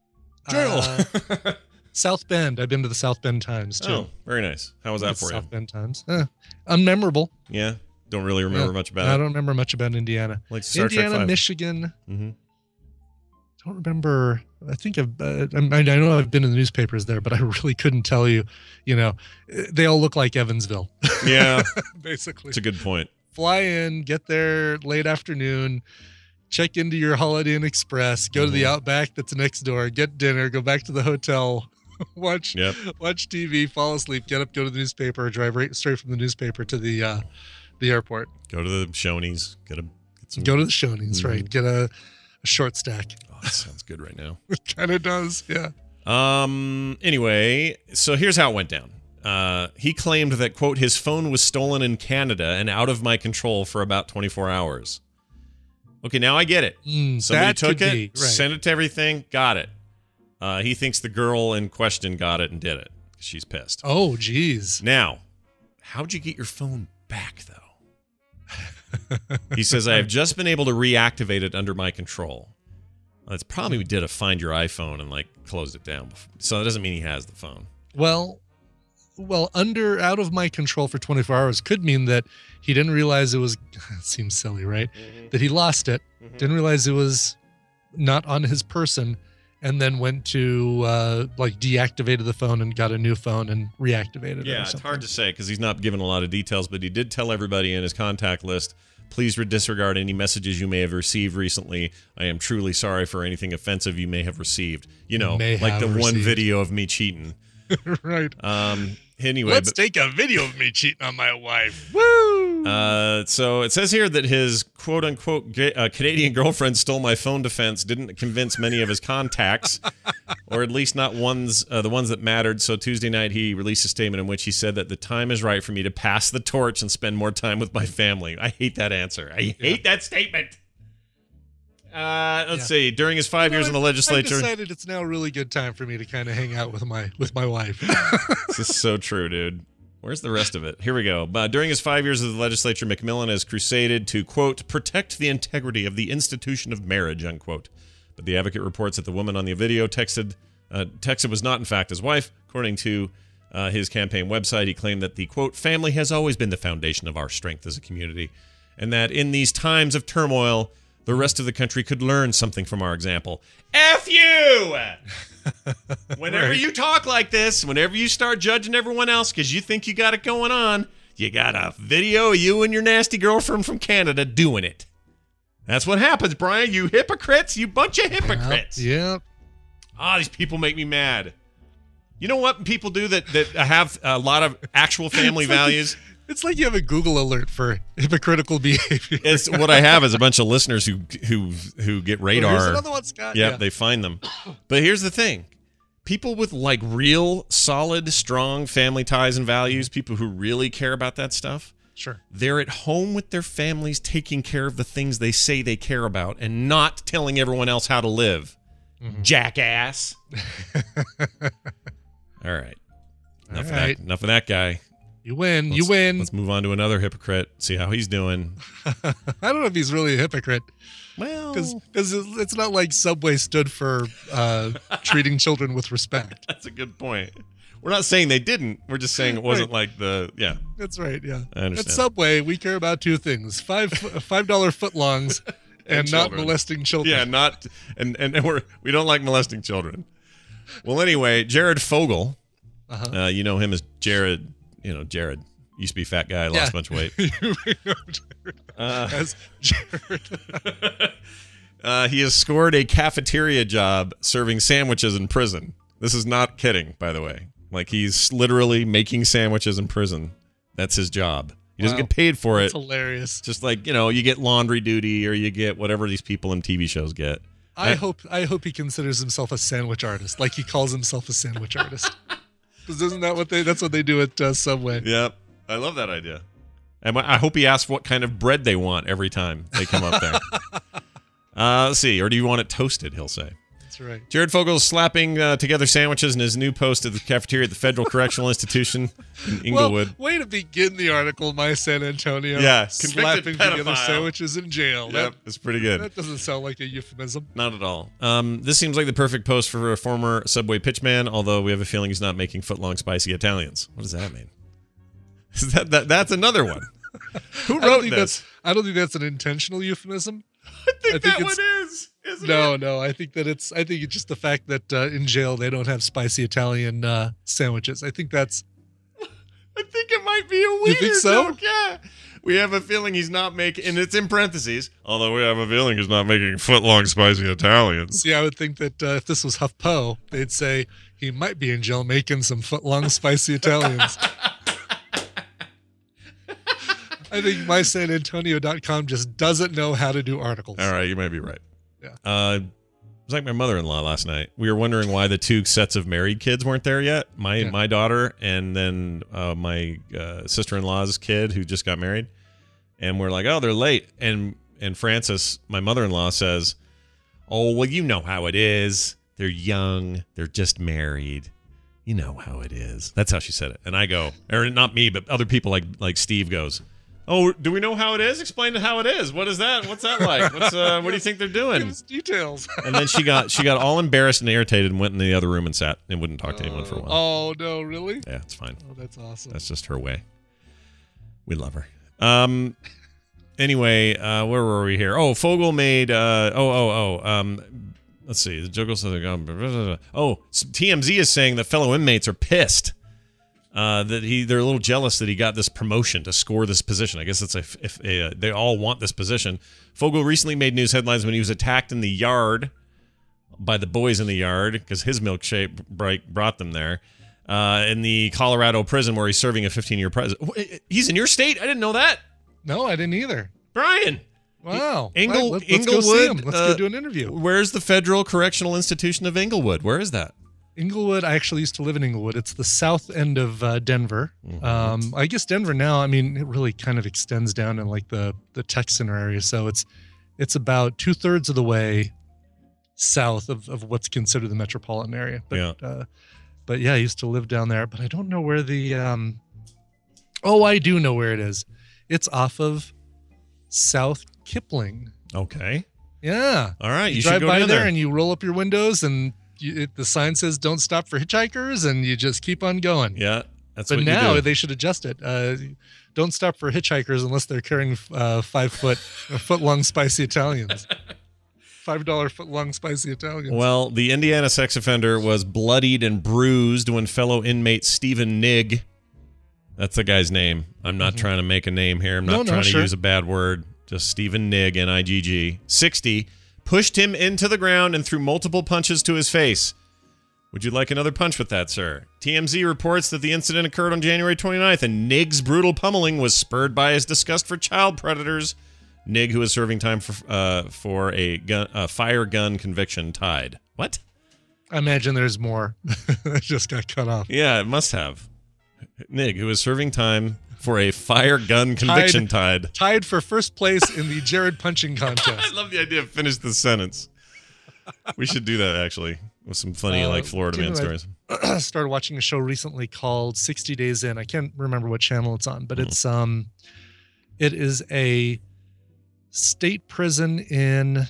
Jail. South Bend. I've been to the South Bend Times too. Oh, very nice. How was that for South you? Bend Times. Unmemorable. Yeah. Don't really remember much about it. I don't remember much about Indiana. Like Star Trek Indiana, 5. Michigan. Mm-hmm. Don't remember. I think I know I've been in the newspapers there, but I really couldn't tell you. You know, they all look like Evansville. Yeah. Basically. It's a good point. Fly in, get there late afternoon, check into your Holiday Inn Express, go to the Outback that's next door, get dinner, go back to the hotel, watch TV, fall asleep, get up, go to the newspaper, drive right straight from the newspaper to the airport. Go to the Shoney's. Get some. Go to the Shoney's, right? Get a short stack. Oh, that sounds good right now. It kind of does, yeah. Anyway, so here's how it went down. He claimed that, quote, his phone was stolen in Canada and out of my control for about 24 hours. Okay, now I get it. Somebody took it, sent it to everything, got it. He thinks the girl in question got it and did it. She's pissed. Oh, geez. Now, how'd you get your phone back, though? He says, I have just been able to reactivate it under my control. It's probably we did a find your iPhone and like closed it down. So that doesn't mean he has the phone. Well, out of my control for 24 hours could mean that he didn't realize it was, it seems silly, right? That he lost it, didn't realize it was not on his person, and then went to deactivated the phone and got a new phone and reactivated it. Yeah, it's hard to say because he's not given a lot of details, but he did tell everybody in his contact list, please disregard any messages you may have received recently. I am truly sorry for anything offensive you may have received. You know, like the one video of me cheating. Right. Anyway, let's take a video of me cheating on my wife. Woo! So it says here that his quote unquote Canadian girlfriend stole my phone defense didn't convince many of his contacts, or at least not the ones that mattered. So Tuesday night he released a statement in which he said that the time is right for me to pass the torch and spend more time with my family. I hate that answer. I hate that statement. Let's see. During his 5 years in the legislature, I decided it's now a really good time for me to kind of hang out with my wife. This is so true, dude. Where's the rest of it? Here we go. During his 5 years of the legislature, McMillan has crusaded to, quote, protect the integrity of the institution of marriage, unquote. But the Advocate reports that the woman on the video texted was not, in fact, his wife. According to his campaign website, he claimed that the, quote, family has always been the foundation of our strength as a community, and that in these times of turmoil, the rest of the country could learn something from our example. F you! Whenever you talk like this, whenever you start judging everyone else because you think you got it going on, you got a video of you and your nasty girlfriend from Canada doing it. That's what happens, Brian. You hypocrites. You bunch of hypocrites. Yep. These people make me mad. You know what people do that have a lot of actual family values? It's like you have a Google alert for hypocritical behavior. It's what I have is a bunch of listeners who get radar. Here's another one, Scott. Yep, they find them. But here's the thing. People with like real solid, strong family ties and values, people who really care about that stuff, sure, they're at home with their families taking care of the things they say they care about and not telling everyone else how to live. Jackass. All right. Enough of that guy. You win. You win. Let's move on to another hypocrite. See how he's doing. I don't know if he's really a hypocrite. Well, because it's not like Subway stood for treating children with respect. That's a good point. We're not saying they didn't. We're just saying it wasn't like yeah. That's right. Yeah. I understand. At Subway, we care about two things: $5 footlongs and not molesting children. Yeah, not and we don't like molesting children. Well, anyway, Jared Fogle. You know him as Jared. You know, Jared used to be a fat guy, lost a bunch of weight. As Jared. He has scored a cafeteria job serving sandwiches in prison. This is not kidding, by the way. Like, he's literally making sandwiches in prison. That's his job. He doesn't get paid for it. That's hilarious. Just like, you know, you get laundry duty or you get whatever these people in TV shows get. I hope he considers himself a sandwich artist, like he calls himself a sandwich artist. Because isn't that that's what they do at Subway? Yep. I love that idea. And I hope he asks what kind of bread they want every time they come up there. Let's see. Or do you want it toasted, he'll say. That's right. Jared Fogel's slapping together sandwiches in his new post at the cafeteria at the Federal Correctional Institution in Inglewood. Well, way to begin the article, My San Antonio. Yeah, slapping together pedophile. sandwiches in jail. Yep, it's pretty good. That doesn't sound like a euphemism. Not at all. This seems like the perfect post for a former Subway pitchman, although we have a feeling he's not making foot-long spicy Italians. What does that mean? Is that's another one. Who wrote this? I don't think that's an intentional euphemism. I think that one is. Isn't No, it? no. I think it's just the fact that in jail they don't have spicy Italian sandwiches. I think it might be a weird You think so? joke. Yeah. We have a feeling he's not making, and it's in parentheses, although we have a feeling he's not making foot-long spicy Italians. See, I would think that if this was HuffPo, they'd say he might be in jail making some foot-long spicy Italians. I think mysanantonio.com just doesn't know how to do articles. All right, you may be right. Yeah. It was like my mother-in-law last night. We were wondering why the two sets of married kids weren't there yet. My daughter and then my sister-in-law's kid who just got married. And we're like, oh, they're late. And Frances, my mother-in-law, says, oh, well, you know how it is. They're young. They're just married. You know how it is. That's how she said it. And I go, or not me, but other people like Steve goes, oh, do we know how it is? Explain how it is. What is that? What's that like? What do you think they're doing? Give us details. And then she got all embarrassed and irritated and went in the other room and sat and wouldn't talk to anyone for a while. Oh, no, really? Yeah, it's fine. Oh, that's awesome. That's just her way. We love her. Anyway, where were we here? Oh, Fogel made let's see. The joke says TMZ is saying that fellow inmates are pissed. That they're a little jealous that he got this promotion to score this position. I guess it's if they all want this position. Fogel recently made news headlines when he was attacked in the yard by the boys in the yard because his milkshake brought them there. In the Colorado prison where he's serving a 15-year prison. He's in your state? I didn't know that. No, I didn't either. Brian. Wow. Inglewood. Let's go see him. Let's go do an interview. Where's the Federal Correctional Institution of Inglewood? Where is that? Inglewood, I actually used to live in Inglewood. It's the south end of Denver. Mm-hmm. I guess Denver now, I mean, it really kind of extends down in like the tech center area. So it's about 2/3 of the way south of what's considered the metropolitan area. But yeah, I used to live down there, but I don't know where the, I do know where it is. It's off of South Kipling. Okay. Yeah. All right. You should drive go by down there and you roll up your windows and the sign says "Don't stop for hitchhikers," and you just keep on going. Yeah, that's but what now you do. they should adjust it. Don't stop for hitchhikers unless they're carrying 5-foot-long spicy Italians. $5 foot-long spicy Italians. Well, the Indiana sex offender was bloodied and bruised when fellow inmate Stephen Nigg, that's the guy's name. I'm not trying to make a name here. I'm not trying to use a bad word. Just Stephen Nigg, N-I-G-G, 60, pushed him into the ground and threw multiple punches to his face. Would you like another punch with that, sir? TMZ reports that the incident occurred on January 29th, and Nigg's brutal pummeling was spurred by his disgust for child predators. Nigg, who was serving time for a fire gun conviction, tied. What? I imagine there's more. That just got cut off. Yeah, it must have. Nigg, who was serving time for a fire gun conviction, tied for first place in the Jared punching contest. I love the idea of finish the sentence. We should do that, actually, with some funny Florida man stories. I started watching a show recently called 60 Days In. I can't remember what channel it's on, but it is a state prison in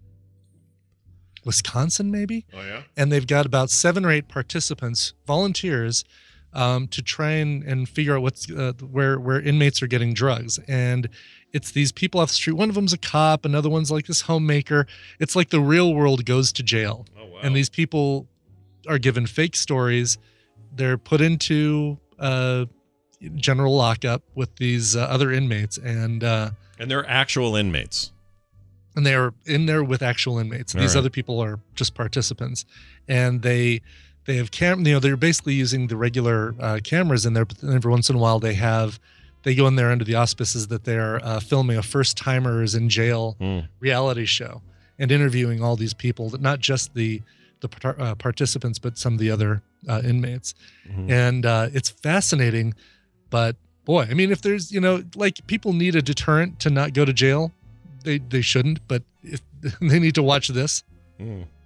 Wisconsin, maybe. Oh yeah. And they've got about 7 or 8 participants, volunteers, to try and figure out what's where inmates are getting drugs. And it's these people off the street. One of them's a cop. Another one's like this homemaker. It's like the real world goes to jail. Oh, wow. And these people are given fake stories. They're put into general lockup with these other inmates. And they're actual inmates. And they're in there with actual inmates. These other people are just participants. And they have they're basically using the regular cameras in there, but then every once in a while they go in there under the auspices that they're filming a first timers in jail reality show and interviewing all these people, not just the participants, but some of the other inmates. Mm-hmm. And it's fascinating, but boy, I mean, if there's, like people need a deterrent to not go to jail, they shouldn't, but if they need to watch this.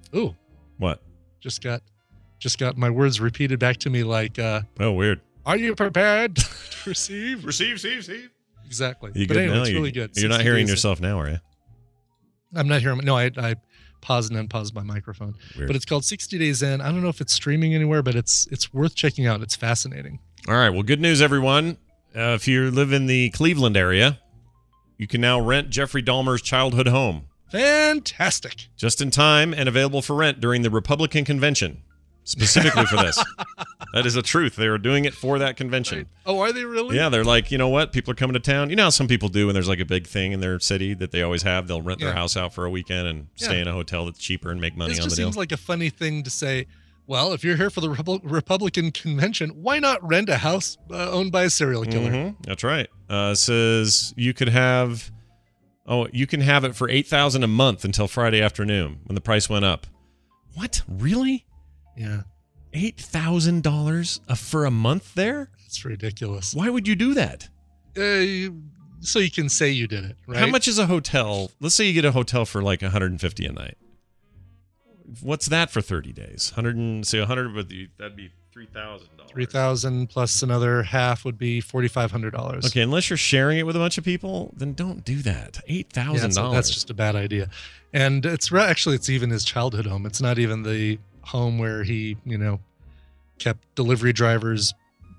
Ooh, What? just got my words repeated back to me like, Oh, weird. are you prepared to receive? Receive. Exactly. You But good anyway, now? it's really good. You're not 60 hearing days in. yourself now, are you? I'm not hearing. No, I paused and unpaused my microphone. Weird. But it's called 60 Days In. I don't know if it's streaming anywhere, but it's worth checking out. It's fascinating. All right. Well, good news, everyone. If you live in the Cleveland area, you can now rent Jeffrey Dahmer's childhood home. Fantastic. Just in time and available for rent during the Republican convention, specifically for this. That is the truth. They are doing it for that convention. Right. Oh, are they really? Yeah, they're like, you know what? People are coming to town. You know how some people do when there's like a big thing in their city that they always have? They'll rent their house out for a weekend and stay in a hotel that's cheaper and make money This on the just deal. seems like a funny thing to say. Well, if you're here for the Republican convention, why not rent a house owned by a serial killer? Mhm, that's right. It says you can have it for $8,000 a month until Friday afternoon when the price went up. What? Really? Yeah. $8,000 for a month there? It's ridiculous. Why would you do that? So you can say you did it, right? How much is a hotel? Let's say you get a hotel for like $150 a night. What's that for 30 days? 100, say 100, but that'd be $3,000. $3,000 plus another half would be $4,500. Okay, unless you're sharing it with a bunch of people, then don't do that. $8,000. Yeah, that's just a bad idea. And actually it's even his childhood home. It's not even the home where he, kept delivery drivers'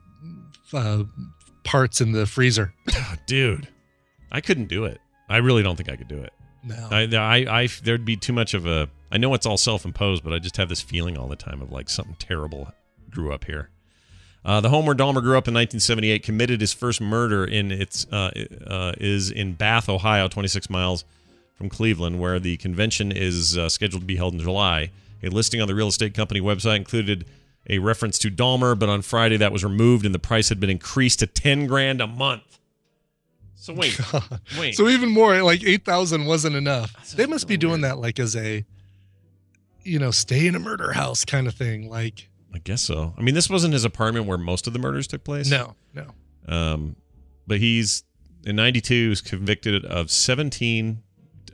parts in the freezer. Oh, dude, I couldn't do it. I really don't think I could do it. No. I there'd be too much of a. I know it's all self-imposed, but I just have this feeling all the time of like something terrible grew up here. The home where Dahmer grew up in 1978 committed his first murder is in Bath, Ohio, 26 miles from Cleveland, where the convention is scheduled to be held in July. A listing on the real estate company website included a reference to Dahmer, but on Friday that was removed and the price had been increased to $10,000 a month. So wait. So even more, like 8,000 wasn't enough. They must be doing that like as a, stay in a murder house kind of thing. Like, I guess so. I mean, this wasn't his apartment where most of the murders took place. No. But he's in 92 was convicted of 17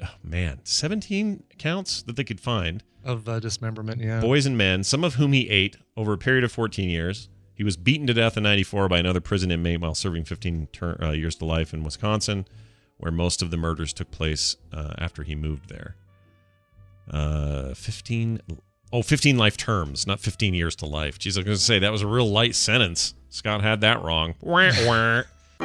counts that they could find of dismemberment. Yeah, boys and men, some of whom he ate over a period of 14 years. He was beaten to death in 94 by another prison inmate while serving 15 years to life in Wisconsin, where most of the murders took place after he moved there. 15 life terms, not 15 years to life. Jeez, I was going to say, that was a real light sentence. Scott had that wrong. Wah, wah.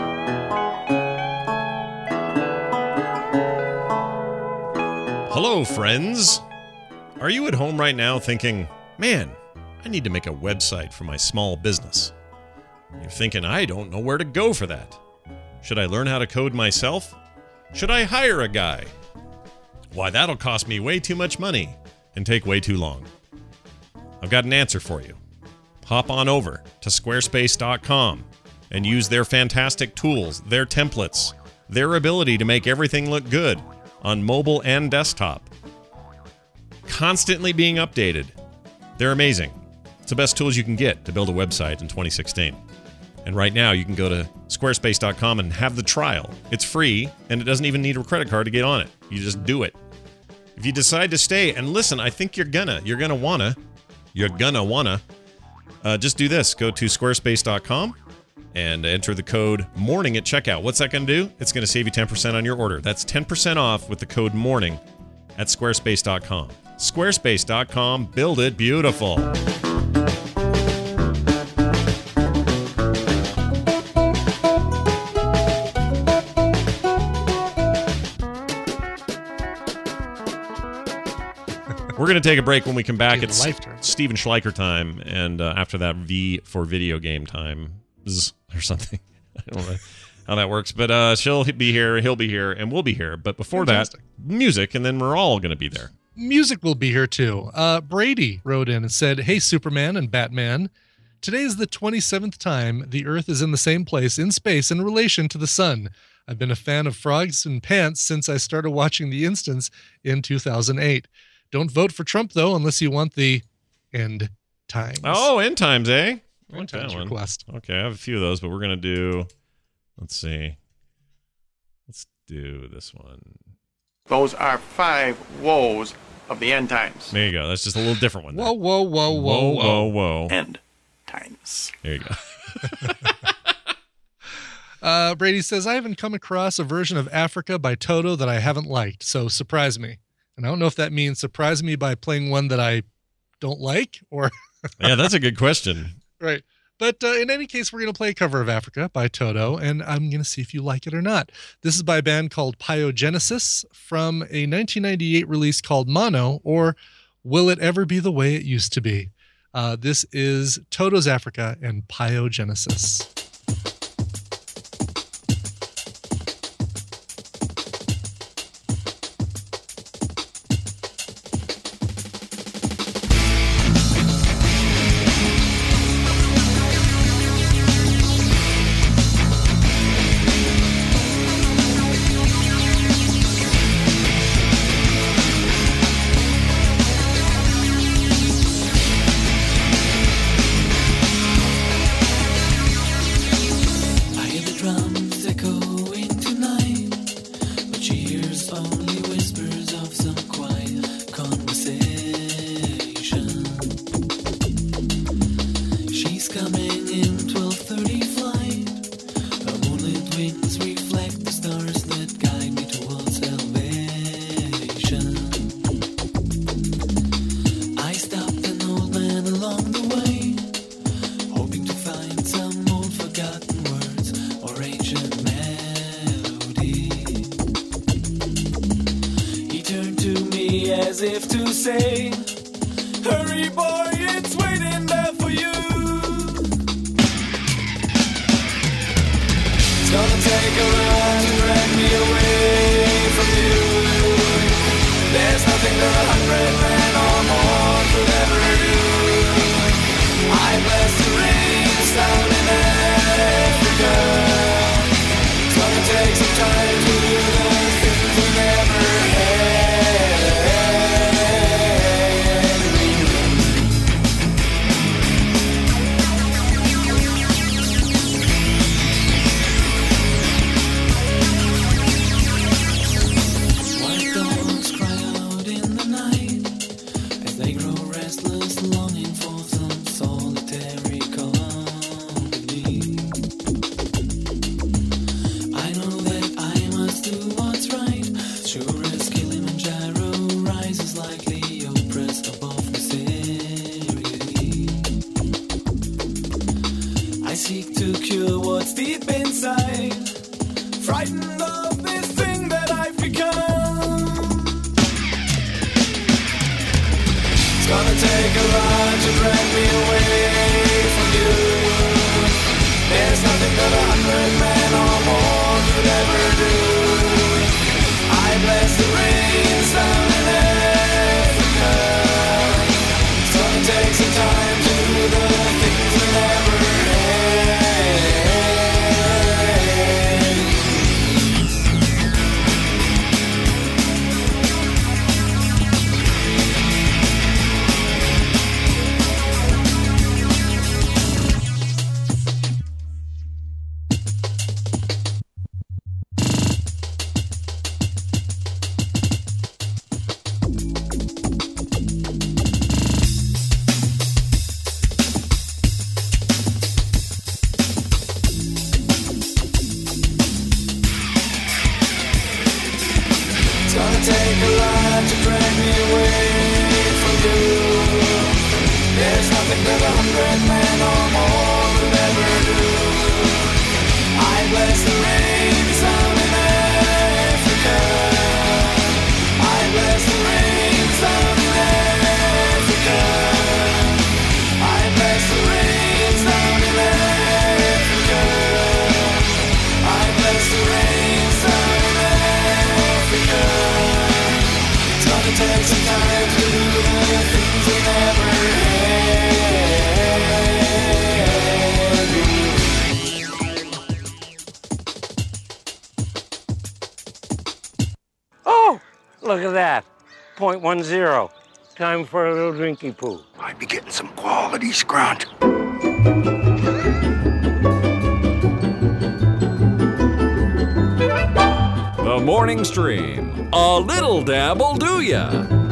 Hello, friends. Are you at home right now thinking, man, I need to make a website for my small business? You're thinking, I don't know where to go for that. Should I learn how to code myself? Should I hire a guy? Why, that'll cost me way too much money and take way too long. I've got an answer for you. Hop on over to squarespace.com and use their fantastic tools, their templates, their ability to make everything look good on mobile and desktop. Constantly being updated. They're amazing. It's the best tools you can get to build a website in 2016. And right now, you can go to squarespace.com and have the trial. It's free, and it doesn't even need a credit card to get on it. You just do it. If you decide to stay, and listen, I think you're gonna wanna, just do this. Go to squarespace.com and enter the code MORNING at checkout. What's that going to do? It's going to save you 10% on your order. That's 10% off with the code MORNING at squarespace.com. Squarespace.com. Build it beautiful. We're going to take a break. When we come back. It's Steven Schleicher time, and after that, V for video game time or something. I don't know how that works, but she'll be here, he'll be here, and we'll be here. But before that, music, and then we're all going to be there. Music will be here too. Brady wrote in and said, "Hey, Superman and Batman. Today is the 27th time the Earth is in the same place in space in relation to the sun. I've been a fan of Frogs and Pants since I started watching The Instance in 2008. Don't vote for Trump, though, unless you want the end times." Oh, end times, eh? End times request. Okay, I have a few of those, but we're going to do, let's see. Let's do this one. Those are 5 woes of the end times. There you go. That's just a little different one. Whoa, whoa, whoa, whoa, whoa, whoa. End times. There you go. Brady says, I haven't come across a version of Africa by Toto that I haven't liked, so surprise me. And I don't know if that means surprise me by playing one that I don't like or... Yeah, that's a good question. Right. But in any case, we're going to play a cover of Africa by Toto, and I'm going to see if you like it or not. This is by a band called Pyogenesis from a 1998 release called Mono, or Will It Ever Be the Way It Used to Be? This is Toto's Africa and Pyogenesis. Look at that. 0.10. Time for a little drinky poo. I'd be getting some quality scrunt. The Morning Stream. A little dab'll do ya.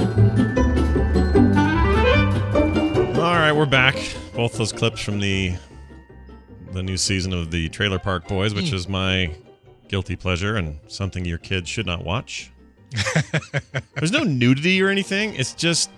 All right, we're back. Both those clips from the new season of the Trailer Park Boys, which is my guilty pleasure and something your kids should not watch. There's no nudity or anything. It's just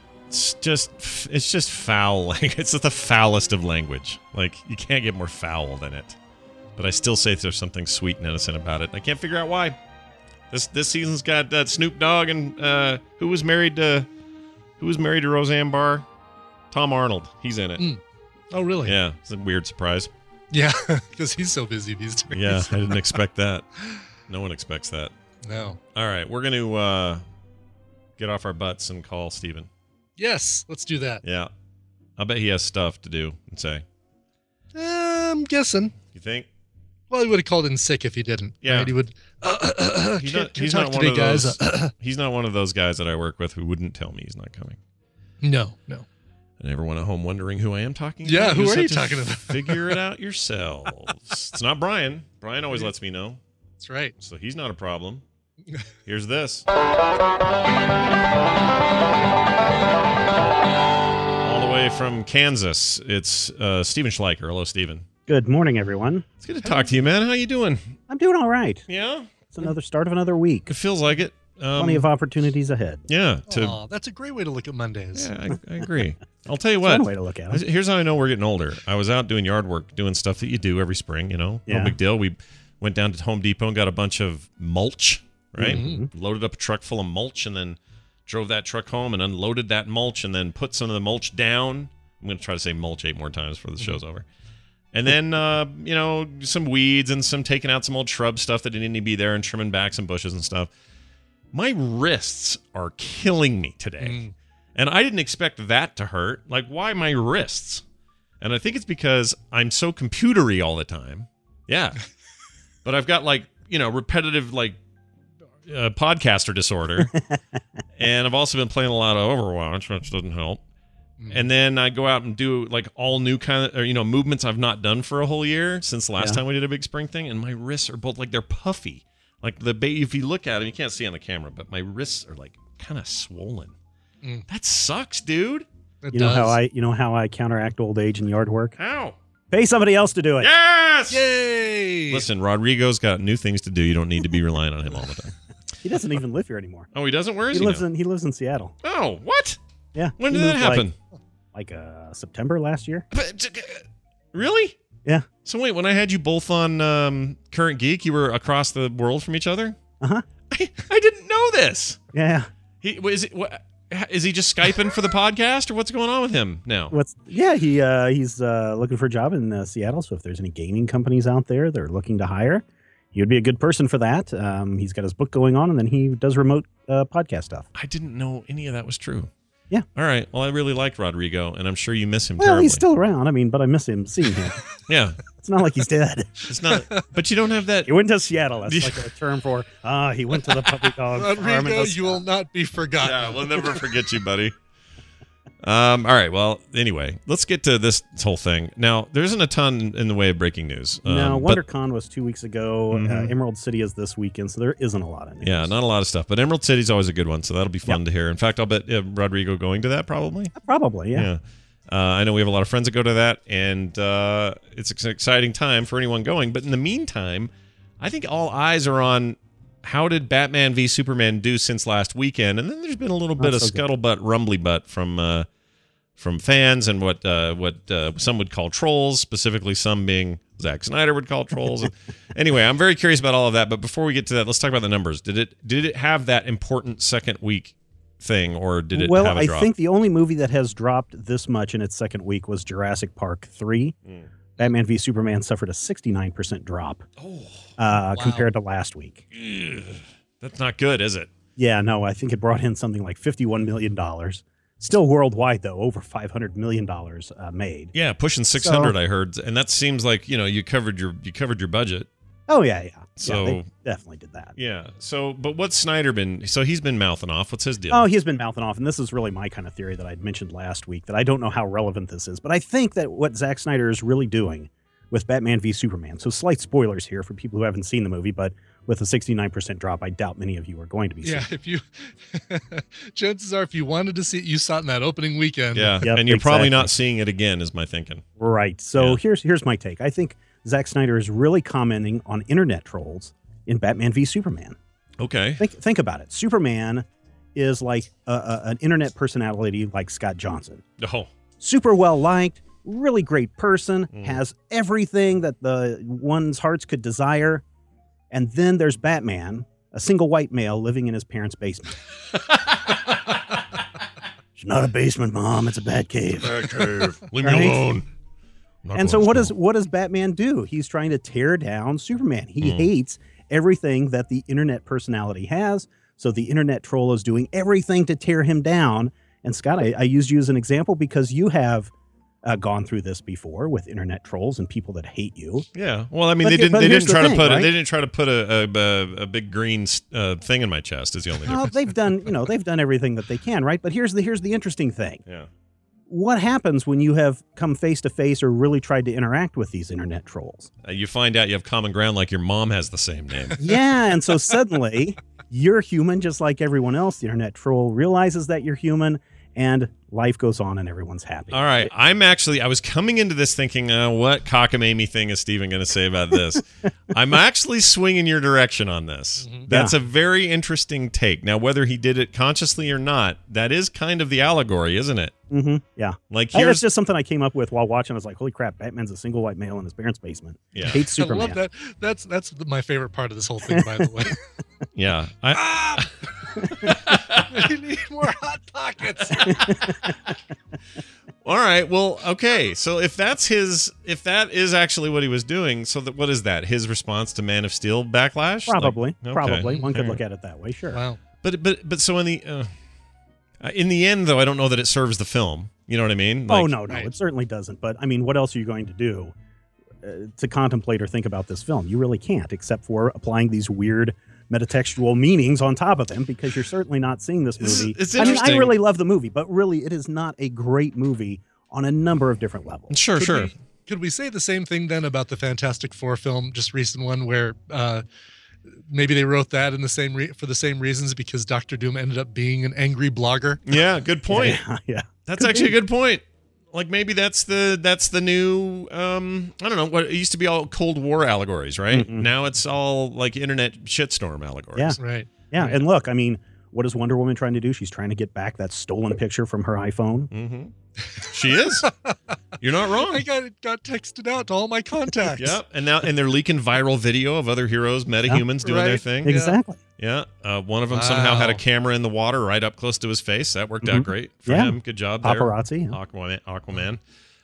foul. Like, it's just the foulest of language. Like, you can't get more foul than it. But I still say there's something sweet and innocent about it. I can't figure out why. This season's got Snoop Dogg and who was married to Roseanne Barr? Tom Arnold. He's in it. Oh, really? Yeah, it's a weird surprise. Yeah, because he's so busy these days. Yeah, I didn't expect that. No one expects that. No. All right, we're going to get off our butts and call Steven. Yes, let's do that. Yeah. I bet he has stuff to do and say. I'm guessing. You think? Well, he would have called in sick if he didn't. Yeah. Right? He would. He's not one of those. He's not one of those guys that I work with who wouldn't tell me he's not coming. No. And everyone at home wondering who I am talking about. Yeah, who just are you have to talking about? Figure it out yourselves. It's not Brian. Brian always lets me know. That's right. So he's not a problem. Here's this. All the way from Kansas, it's Steven Schleicher. Hello, Steven. Good morning, everyone. It's good to talk to you, man. How you doing? I'm doing all right. Yeah? It's another start of another week. It feels like it. Plenty of opportunities ahead. Yeah. That's a great way to look at Mondays. Yeah, I agree. I'll tell you It's what. one way to look at it. Here's how I know we're getting older. I was out doing yard work, doing stuff that you do every spring, No Yeah. big deal. We went down to Home Depot and got a bunch of mulch, right? Mm-hmm. Loaded up a truck full of mulch and then drove that truck home and unloaded that mulch and then put some of the mulch down. I'm going to try to say mulch 8 more times before the show's over. And then, some weeds and some taking out some old shrub stuff that didn't need to be there and trimming back some bushes and stuff. My wrists are killing me today. And I didn't expect that to hurt. Like, why my wrists? And I think it's because I'm so computery all the time. Yeah. But I've got, repetitive, podcaster disorder. And I've also been playing a lot of Overwatch, which doesn't help. And then I go out and do, all new kind of, movements I've not done for a whole year since the last time we did a big spring thing. And my wrists are both, they're puffy. If you look at them, you can't see on the camera, but my wrists are kind of swollen. That sucks, dude. You know how I counteract old age and yard work? How? Pay somebody else to do it. Yes! Yay! Listen, Rodrigo's got new things to do. You don't need to be relying on him all the time. He doesn't even live here anymore. Oh, he doesn't? Where is he lives now? He lives in Seattle. Oh, what? Yeah. When did that happen? September last year. Really? Yeah. So wait, when I had you both on Current Geek, you were across the world from each other? Uh-huh. I didn't know this. Yeah. Is he just Skyping for the podcast, or what's going on with him now? He's looking for a job in Seattle, so if there's any gaming companies out there that are looking to hire, he would be a good person for that. He's got his book going on, and then he does remote podcast stuff. I didn't know any of that was true. Yeah. All right. Well, I really liked Rodrigo, and I'm sure you miss him Well, terribly. he's still around. But I miss seeing him. Yeah. It's not like he's dead. It's not. But you don't have that. He went to Seattle. That's like a term for, he went to the puppy dog farm. Rodrigo, you will not be forgotten. Yeah, we'll never forget you, buddy. All right. Well, anyway, let's get to this whole thing. Now, there isn't a ton in the way of breaking news. No, WonderCon was 2 weeks ago. Emerald City is this weekend, so there isn't a lot of news. Yeah, not a lot of stuff. But Emerald City's always a good one, so that'll be fun to hear. In fact, I'll bet Rodrigo going to that probably. Probably, yeah. I know we have a lot of friends that go to that, and it's an exciting time for anyone going. But in the meantime, I think all eyes are on how did Batman v Superman do since last weekend, and then there's been a little bit of scuttlebutt, rumbly butt from fans and what some would call trolls, specifically some being Zack Snyder would call trolls. Anyway, I'm very curious about all of that. But before we get to that, let's talk about the numbers. Did it have that important second week thing, or did it have a drop? Well, I think the only movie that has dropped this much in its second week was Jurassic Park 3. Batman v Superman suffered a 69% drop compared to last week. That's not good, is it? Yeah, no, I think it brought in something like $51 million. Still worldwide, though, over $500 million made. Yeah, pushing 600, I heard. And that seems like, you covered your budget. Oh, yeah. So they definitely did that. Yeah. So, but what's Snyder been? So he's been mouthing off. What's his deal? Oh, he's been mouthing off, and this is really my kind of theory that I'd mentioned last week. That I don't know how relevant this is, but I think that what Zack Snyder is really doing with Batman v Superman. So slight spoilers here for people who haven't seen the movie, but with a 69% drop, I doubt many of you are going to be seeing it. If you, chances are, if you wanted to see it, you saw it in that opening weekend. Yeah, Yep, and you're probably exactly. not seeing it again, is my thinking. Right. So here's my take. I think Zack Snyder is really commenting on internet trolls in Batman v Superman. Okay. Think about it. Superman is like an internet personality like Scott Johnson. Oh. Super well liked, really great person, has everything that the one's hearts could desire. And then there's Batman, a single white male living in his parents' basement. It's not a basement, Mom. It's a bat cave. Bat cave. Leave me alone. And so what does Batman do? He's trying to tear down Superman. He hates everything that the internet personality has. So the internet troll is doing everything to tear him down. And Scott, I used you as an example because you have gone through this before with internet trolls and people that hate you. Yeah. Well, I mean, they didn't try to put a big green thing in my chest. Is the only difference. They've done everything that they can, right? But here's the interesting thing. Yeah. What happens when you have come face to face or really tried to interact with these internet trolls? You find out you have common ground, like your mom has the same name. Yeah, and so suddenly you're human just like everyone else. The internet troll realizes that you're human, and life goes on and everyone's happy. All right. I was coming into this thinking, what cockamamie thing is Steven going to say about this? I'm actually swinging your direction on this. That's a very interesting take. Now, whether he did it consciously or not, that is kind of the allegory, isn't it? Mm-hmm. Yeah. Like, that's just something I came up with while watching. I was like, holy crap, Batman's a single white male in his parents' basement. Yeah. Hates Superman. I love that. That's my favorite part of this whole thing, by the way. Yeah. You need more Hot Pockets. All right. Well, okay. So if that is actually what he was doing, so what is that? His response to Man of Steel backlash? Probably. Okay. Probably. One could look at it that way. Sure. Wow. But so in the end, though, I don't know that it serves the film. You know what I mean? Like, no, it certainly doesn't. But I mean, what else are you going to do to contemplate or think about this film? You really can't, except for applying these weird metatextual meanings on top of them, because you're certainly not seeing this movie. It's I mean, interesting. I really love the movie, but really, it is not a great movie on a number of different levels. Sure. Could we say the same thing then about the Fantastic Four film, just recent one, where maybe they wrote that in the same for the same reasons, because Dr. Doom ended up being an angry blogger? Yeah, good point. Yeah. That's actually a good point. Like, maybe that's the new I don't know, what it used to be all Cold War allegories, right? Mm-hmm. Now it's all like internet shitstorm allegories. Yeah. Right. Yeah, and look, I mean, what is Wonder Woman trying to do? She's trying to get back that stolen picture from her iPhone. Mm-hmm. She is. You're not wrong. I got texted out to all my contacts. Yep. And they're leaking viral video of other heroes, metahumans doing their thing. Exactly. Yeah. One of them somehow had a camera in the water right up close to his face. That worked out great for him. Good job there. Paparazzi. Aquaman.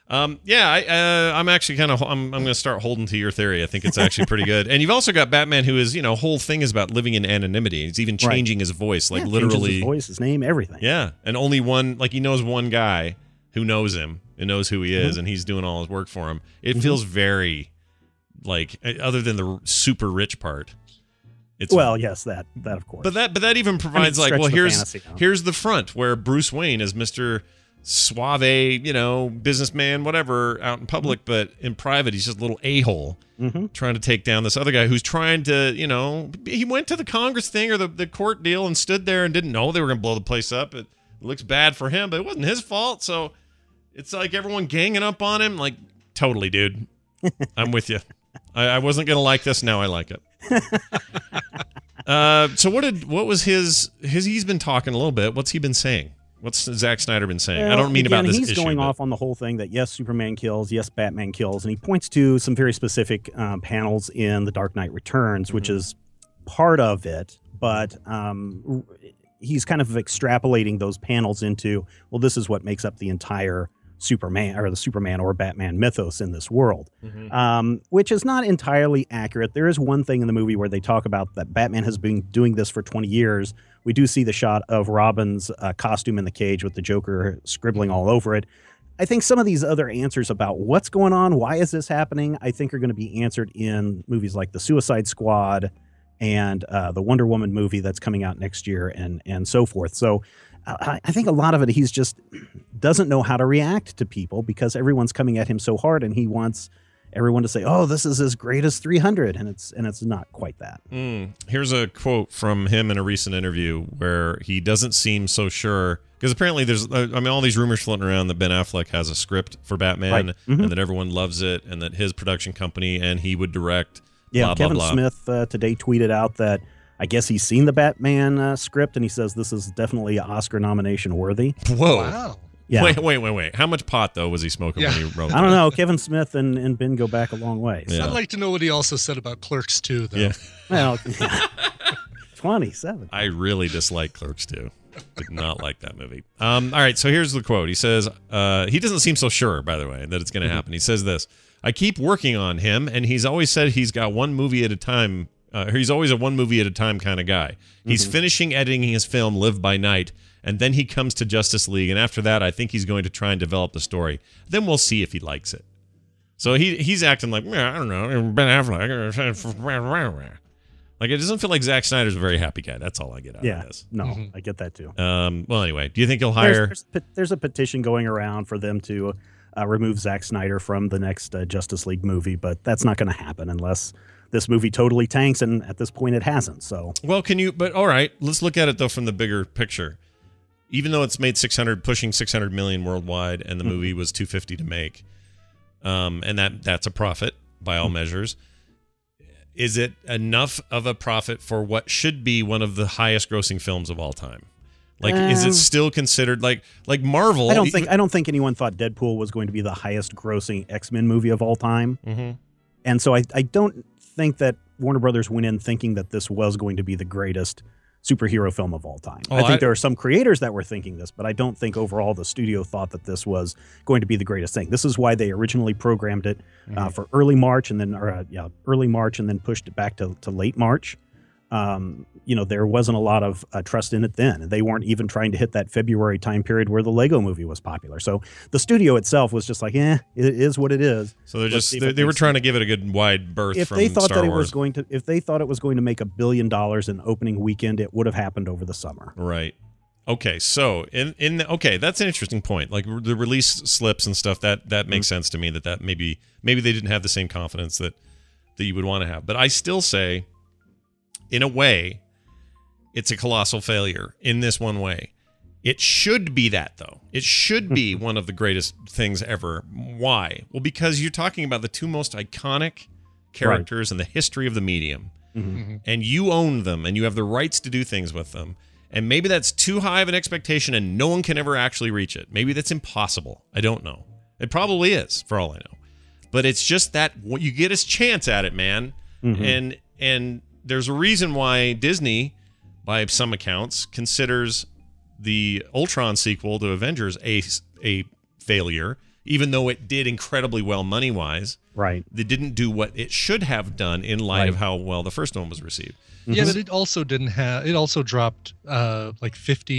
I'm actually I'm going to start holding to your theory. I think it's actually pretty good. And you've also got Batman, who is, whole thing is about living in anonymity. He's even changing his voice, like literally his voice, his name, everything. Yeah, and only one, like he knows one guy who knows him and knows who he is, and he's doing all his work for him. It feels very like, other than the super rich part. Yes, that of course. But that even provides here's the front where Bruce Wayne is Mr. Suave, businessman, whatever, out in public, but in private he's just a little a-hole trying to take down this other guy who's trying to, he went to the Congress thing or the court deal and stood there and didn't know they were going to blow the place up. It looks bad for him, but it wasn't his fault. So it's like everyone ganging up on him. Like, totally, dude. I'm with you. I wasn't going to like this. Now I like it. So what was he's been talking a little bit. What's he been saying? What's Zack Snyder been saying? Well, I don't mean about this issue. He's going off on the whole thing that yes, Superman kills, yes, Batman kills, and he points to some very specific panels in The Dark Knight Returns, which is part of it, but he's kind of extrapolating those panels into, well, this is what makes up the entire Superman or the Superman or Batman mythos in this world, which is not entirely accurate. There is one thing in the movie where they talk about that Batman has been doing this for 20 years. We do see the shot of Robin's costume in the cage with the Joker scribbling all over it. I think some of these other answers about what's going on, why is this happening, I think are going to be answered in movies like The Suicide Squad and the Wonder Woman movie that's coming out next year and so forth. So I think a lot of it, he's just doesn't know how to react to people because everyone's coming at him so hard, and he wants everyone to say, "Oh, this is as great as 300," and it's not quite that. Here's a quote from him in a recent interview where he doesn't seem so sure, because apparently there's all these rumors floating around that Ben Affleck has a script for Batman, Right. and that everyone loves it, and that his production company and he would direct. Yeah, blah, Kevin blah, blah. Smith today tweeted out that I guess he's seen the Batman script, and he says this is definitely Oscar nomination worthy. Whoa. Wow. Yeah. Wait. How much pot, though, was he smoking when he wrote I don't know. Kevin Smith and Ben go back a long way. So. I'd like to know what he also said about Clerks 2, though. Yeah. Well, 27. I really dislike Clerks 2. Did not like that movie. All right, so here's the quote. He says, he doesn't seem so sure, by the way, that it's going to happen. He says this: I keep working on him, and he's always said he's got one movie at a time. He's always a one movie at a time kind of guy. He's finishing editing his film Live by Night, and then he comes to Justice League, and after that, I think he's going to try and develop the story. Then we'll see if he likes it. So he's acting like, I don't know, Ben Affleck. Like, it doesn't feel like Zack Snyder's a very happy guy. That's all I get out of this. No, I get that too. Well, anyway, do you think he'll hire? There's a petition going around for them to remove Zack Snyder from the next Justice League movie, but that's not going to happen unless this movie totally tanks, and at this point it hasn't. So, well, but all right, let's look at it though from the bigger picture. Even though it's made pushing 600 million worldwide, and the movie was 250 to make, and that's a profit by all measures. Is it enough of a profit for what should be one of the highest grossing films of all time? Like, is it still considered like Marvel? I don't think anyone thought Deadpool was going to be the highest grossing X-Men movie of all time. Mm-hmm. And so I don't think that Warner Brothers went in thinking that this was going to be the greatest superhero film of all time. I think there are some creators that were thinking this, but I don't think overall the studio thought that this was going to be the greatest thing. This is why they originally programmed it for early March and then pushed it back to late March. There wasn't a lot of trust in it then. They weren't even trying to hit that February time period where the Lego movie was popular. So the studio itself was just like, it is what it is. So they were trying to give it a good wide berth if from they thought Star that Wars. if they thought it was going to make $1 billion in opening weekend, it would have happened over the summer. Right. Okay. So that's an interesting point. Like the release slips and stuff, that makes sense to me. That maybe they didn't have the same confidence that you would want to have. But I still say, in a way, it's a colossal failure in this one way. It should be that, though. It should be one of the greatest things ever. Why? Well, because you're talking about the two most iconic characters in the history of the medium. And you own them, and you have the rights to do things with them. And maybe that's too high of an expectation, and no one can ever actually reach it. Maybe that's impossible. I don't know. It probably is, for all I know. But it's just that you get a chance at it, man. And there's a reason why Disney, by some accounts, considers the Ultron sequel to Avengers a failure, even though it did incredibly well money-wise. Right. They didn't do what it should have done in light of how well the first one was received. Yeah, but it also it also dropped like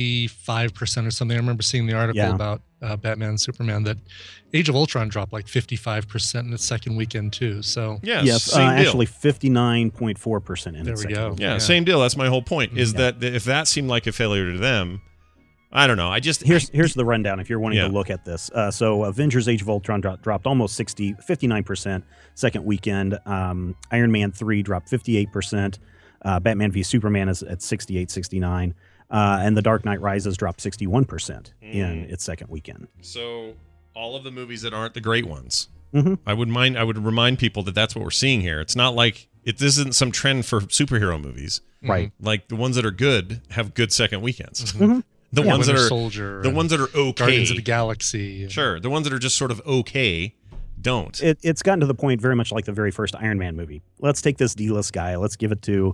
55% or something. I remember seeing the article about Batman and Superman that Age of Ultron dropped like 55% in its second weekend too. So actually 59.4% in there its we second go. weekend. Yeah, same deal. That's my whole point, is that if that seemed like a failure to them, I don't know. Here's the rundown if you're wanting to look at this. So Avengers Age of Ultron dropped almost 59% second weekend. Iron Man 3 dropped 58%. Batman v Superman is at 69. And The Dark Knight Rises dropped 61% in its second weekend. So all of the movies that aren't the great ones. I would remind people that that's what we're seeing here. It's not like this isn't some trend for superhero movies. Right. Like the ones that are good have good second weekends. The Yeah, ones that Winter are Soldier the ones that are okay. Guardians of the Galaxy. Sure. The ones that are just sort of okay don't. It's gotten to the point very much like the very first Iron Man movie. Let's take this D-list guy. Let's give it to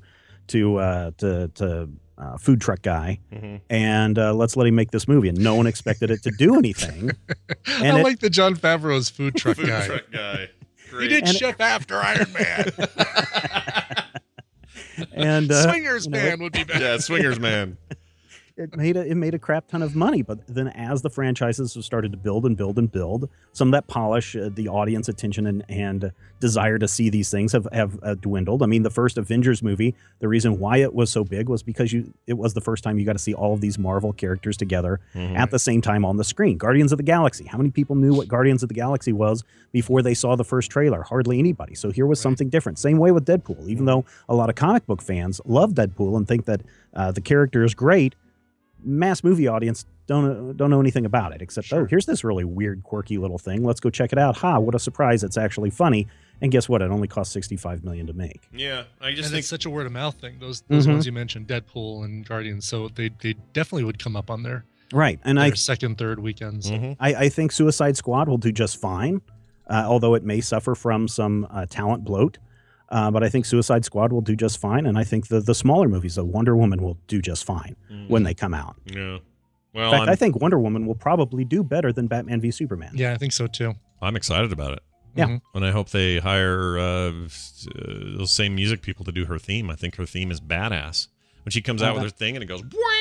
food truck guy, and let's let him make this movie. And no one expected it to do anything. And I like the Jon Favreau's food truck Food guy. truck guy. He did Chef After Iron Man. And Swingers Man would be better. Yeah, Swingers Man. it made a crap ton of money. But then as the franchises have started to build and build and build, some of that polish, the audience attention and desire to see these things have dwindled. I mean, the first Avengers movie, the reason why it was so big was because it was the first time you got to see all of these Marvel characters together at the same time on the screen. Guardians of the Galaxy. How many people knew what Guardians of the Galaxy was before they saw the first trailer? Hardly anybody. So here was something different. Same way with Deadpool. Even though a lot of comic book fans love Deadpool and think that the character is great, mass movie audience don't know anything about it except, oh, here's this really weird, quirky little thing. Let's go check it out. Ha, what a surprise. It's actually funny. And guess what? It only cost $65 million to make. Yeah, I just think it's such a word of mouth thing. Those ones you mentioned, Deadpool and Guardians, so they definitely would come up on their second, third weekends. I think Suicide Squad will do just fine, although it may suffer from some talent bloat. But I think Suicide Squad will do just fine, and I think the smaller movies, the Wonder Woman, will do just fine when they come out. Yeah. Well, in fact, I think Wonder Woman will probably do better than Batman v Superman. Yeah, I think so too. I'm excited about it. Yeah. And I hope they hire those same music people to do her theme. I think her theme is badass. When she comes out with her thing and it goes,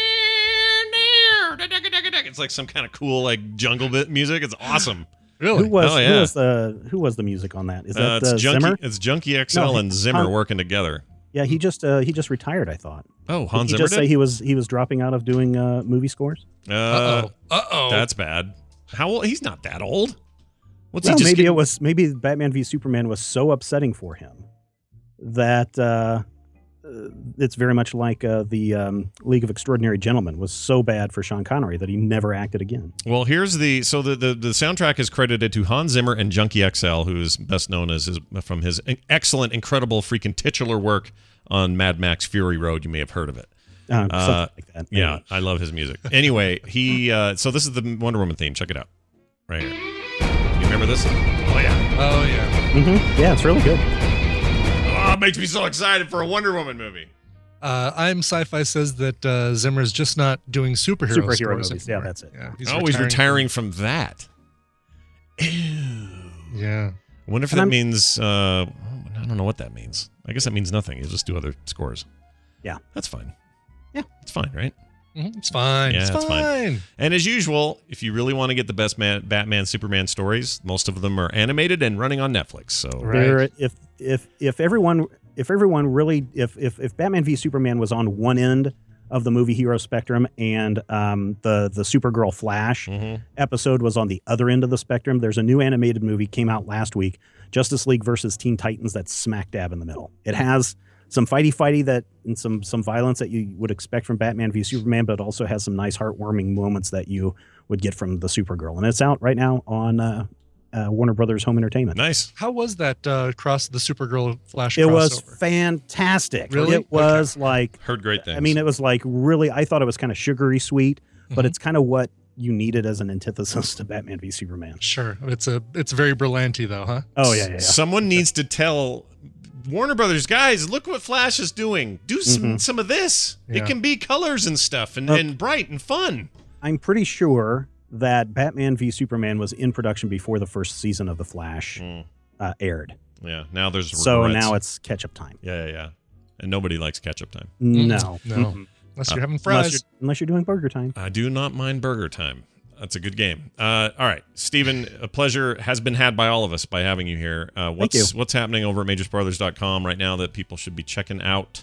it's like some kind of cool like jungle bit music. It's awesome. Really? Who was the music on that? Is that Zimmer? It's Junkie XL and Zimmer working together. Yeah, he just retired, I thought. Oh, Hans Zimmer just did? Say he was dropping out of doing movie scores? Uh-oh. That's bad. How old? He's not that old. What's well, he just maybe Batman v Superman was so upsetting for him that it's very much like the League of Extraordinary Gentlemen was so bad for Sean Connery that he never acted again. Well, here's the soundtrack is credited to Hans Zimmer and Junkie XL, who is best known from his excellent, incredible, freaking titular work on Mad Max Fury Road. You may have heard of it. Something like that. Maybe. Yeah, I love his music. Anyway, so this is the Wonder Woman theme. Check it out, right here. You remember this? Oh yeah. Yeah, it's really good. Oh, it makes me so excited for a Wonder Woman movie. I'm Sci-Fi says that Zimmer's just not doing superhero movies. Anymore. Yeah, that's it. Yeah, he's retiring from that. Ew. Yeah. I wonder if that means. I don't know what that means. I guess that means nothing. You'll just do other scores. Yeah, that's fine. Yeah, it's fine, right? It's fine. Yeah, it's fine. And as usual, if you really want to get the best Batman, Superman stories, most of them are animated and running on Netflix. So if Batman v Superman was on one end of the movie hero spectrum and the Supergirl Flash episode was on the other end of the spectrum, there's a new animated movie came out last week, Justice League versus Teen Titans, that's smack dab in the middle. It has some fighty that and some violence that you would expect from Batman v Superman, but it also has some nice heartwarming moments that you would get from the Supergirl. And it's out right now on Warner Brothers Home Entertainment. Nice. How was that cross the Supergirl Flash crossover? It was fantastic. Really? It was like... Heard great things. I mean, it was like really... I thought it was kind of sugary sweet, but it's kind of what you needed as an antithesis to Batman v Superman. Sure. It's very Berlanti though, huh? Oh, yeah. Someone needs to tell Warner Brothers, guys, look what Flash is doing. Do some of this. Yeah. It can be colors and stuff and bright and fun. I'm pretty sure that Batman v Superman was in production before the first season of The Flash aired. Yeah, now there's so now it's catch-up time. Yeah. And nobody likes catch-up time. No. Unless you're having fries. Unless you're doing burger time. I do not mind burger time. That's a good game. All right, Stephen, a pleasure has been had by all of us by having you here. What's happening over at majorspoilers.com right now that people should be checking out?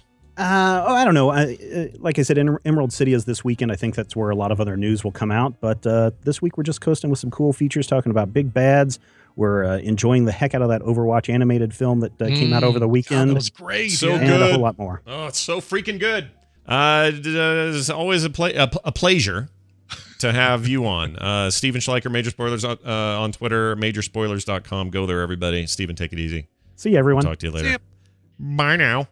I don't know. Like I said, Emerald City is this weekend. I think that's where a lot of other news will come out. But this week we're just coasting with some cool features, talking about big bads. We're enjoying the heck out of that Overwatch animated film that came out over the weekend. God, that was great. So good. And a whole lot more. Oh, it's so freaking good. It's always a pleasure to have you on. Steven Schleicher, Major Spoilers on Twitter, majorspoilers.com. Go there, everybody. Steven, take it easy. See you, everyone. Talk to you later. Bye now.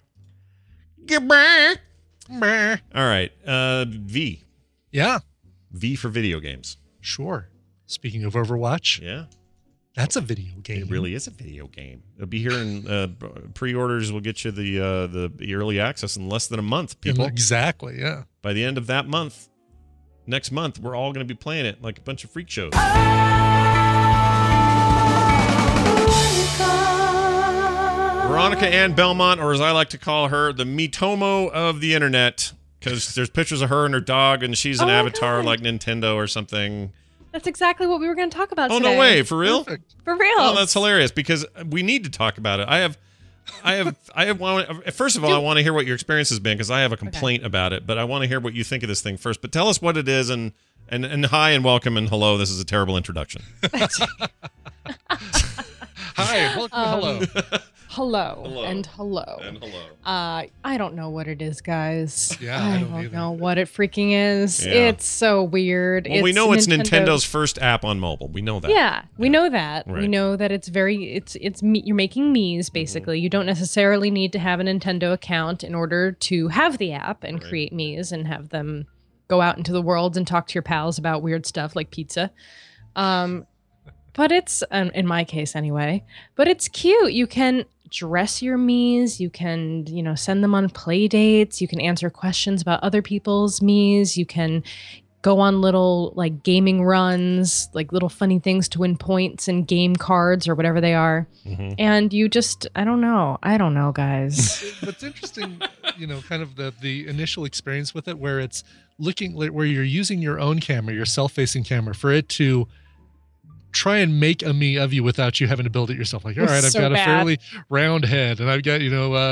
Goodbye. Bye. All right. V. Yeah. V for video games. Sure. Speaking of Overwatch. Yeah. That's a video game. It really is a video game. It'll be here in pre-orders. Will get you the early access in less than a month, people. Exactly, yeah. By the end of that month, next month, we're all going to be playing it like a bunch of freak shows. Veronica Ann Belmont, or as I like to call her, the Mitomo of the internet, because there's pictures of her and her dog, and she's an avatar like Nintendo or something. That's exactly what we were going to talk about Oh, today. no way. For real? Perfect. For real. Oh, that's hilarious because we need to talk about it. First of all, I want to hear what your experience has been because I have a complaint about it, but I want to hear what you think of this thing first. But tell us what it is and hi and welcome and hello. This is a terrible introduction. Hi, welcome. Hello. Hello. And hello. I don't know what it is, guys. Yeah, I don't know what it freaking is. Yeah. It's so weird. Well, we know it's Nintendo's first app on mobile. We know that. Yeah, we know that. Right. We know that it's you're making Miis basically. You don't necessarily need to have a Nintendo account in order to have the app and create Miis and have them go out into the world and talk to your pals about weird stuff like pizza. But it's in my case anyway. But it's cute. You can dress your Miis. You can, send them on play dates. You can answer questions about other people's Miis. You can go on little like gaming runs, like little funny things to win points and game cards or whatever they are. Mm-hmm. And you just, I don't know, guys. What's interesting, kind of the initial experience with it, where it's where you're using your own camera, your self-facing camera, for it to try and make a Mii of you without you having to build it yourself. Like, all right, I've got a fairly round head, and I've got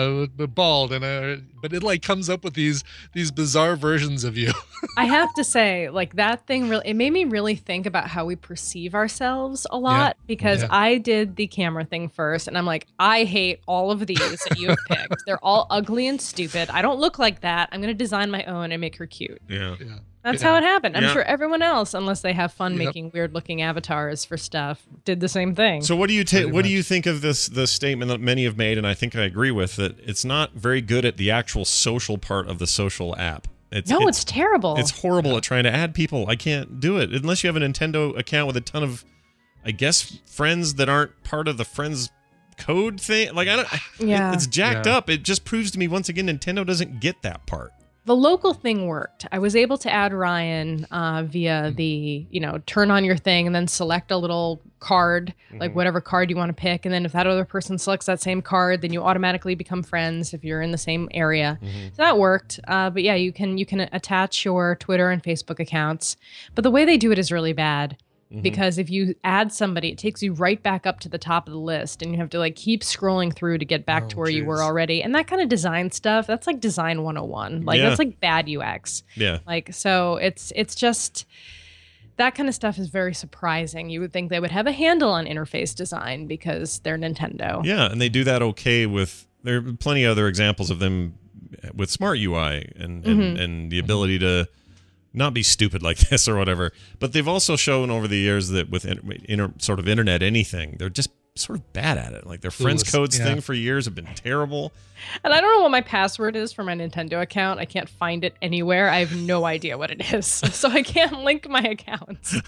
bald, but it like comes up with these bizarre versions of you. I have to say, like that thing it made me really think about how we perceive ourselves a lot because I did the camera thing first, and I'm like, I hate all of these that you have picked. They're all ugly and stupid. I don't look like that. I'm gonna design my own and make her cute. Yeah. That's how it happened. I'm sure everyone else, unless they have fun making weird-looking avatars for stuff, did the same thing. So what do you think of the statement that many have made, and I think I agree with, that it's not very good at the actual social part of the social app? It's terrible. It's horrible at trying to add people. I can't do it unless you have a Nintendo account with a ton of, I guess, friends that aren't part of the friends code thing. Like it's jacked up. It just proves to me once again Nintendo doesn't get that part. The local thing worked. I was able to add Ryan via the, turn on your thing and then select a little card, like whatever card you want to pick. And then if that other person selects that same card, then you automatically become friends if you're in the same area. So that worked. But yeah, you can attach your Twitter and Facebook accounts. But the way they do it is really bad. Because if you add somebody, it takes you right back up to the top of the list, and you have to like keep scrolling through to get back to where you were already. And that kind of design stuff, that's like design 101. Like that's like bad UX. Yeah. Like so it's just that kind of stuff is very surprising. You would think they would have a handle on interface design because they're Nintendo. Yeah, and they do that okay with there are plenty of other examples of them with Smart UI and the ability to not be stupid like this or whatever. But they've also shown over the years that with sort of internet anything, they're just sort of bad at it. Like their friends codes thing for years have been terrible. And I don't know what my password is for my Nintendo account. I can't find it anywhere. I have no idea what it is. So I can't link my accounts.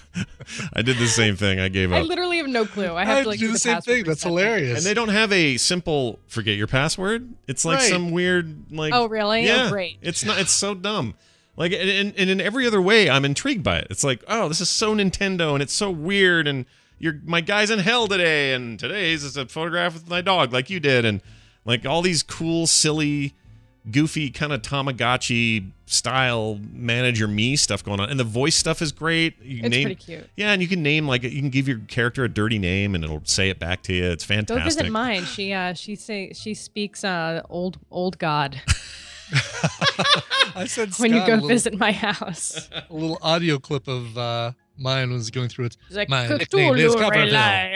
I did the same thing. I gave up. I literally have no clue. I have to like do the same thing. That's hilarious. And they don't have a simple forget your password. It's like some weird like oh really? Yeah, oh great. It's so dumb. Like, and in every other way, I'm intrigued by it. It's like, oh, this is so Nintendo, and it's so weird, and my guy's in hell today, and today's is a photograph with my dog, like you did, and like all these cool, silly, goofy kind of Tamagotchi style manage your Mii stuff going on, and the voice stuff is great. It's pretty cute. Yeah, and you can you can give your character a dirty name, and it'll say it back to you. It's fantastic. Go visit mine. She speaks old God. I said when you go visit my house. A little audio clip of mine was going through it. Like, my nickname is Copperville.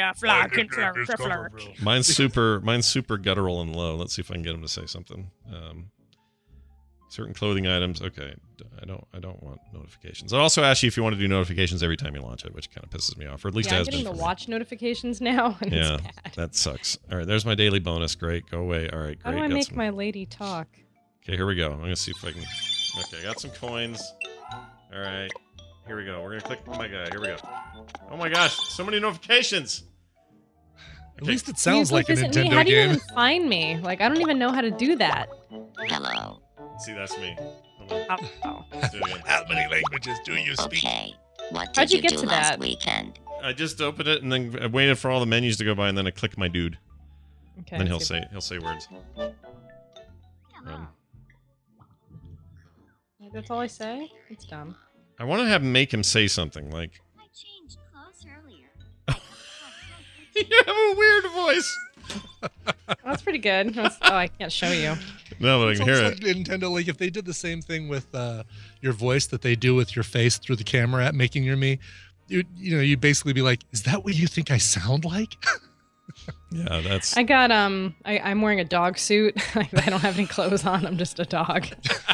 Mine's super guttural and low. Let's see if I can get him to say something. Certain clothing items. Okay, I don't want notifications. It also asks you if you want to do notifications every time you launch it, which kind of pisses me off, or at least it has been. I'm getting the watch notifications now. And yeah, it's bad. That sucks. All right, there's my daily bonus. Great, go away. All right, great. How do I make my lady talk? Okay, here we go. I'm gonna see if I can. Okay, I got some coins. All right, here we go. We're gonna click on my guy. Here we go. Oh my gosh, so many notifications. At least it sounds like a Nintendo game. How do you even find me? Like, I don't even know how to do that. Hello. See, that's me. Oh. How many languages do you speak? Okay. What How'd did you you get do to last that? weekend? I just opened it and then I waited for all the menus to go by and then I click my dude. Okay. And then he'll say words. That's all I say? It's dumb. I want to have him make him say something like, I changed clothes earlier. you have a weird voice. That's pretty good. I can't show you. No, but I can hear it. Like Nintendo, like if they did the same thing with your voice that they do with your face through the camera at Making Your Me, you'd basically be like, is that what you think I sound like? Yeah, that's. I got I'm wearing a dog suit. I don't have any clothes on. I'm just a dog.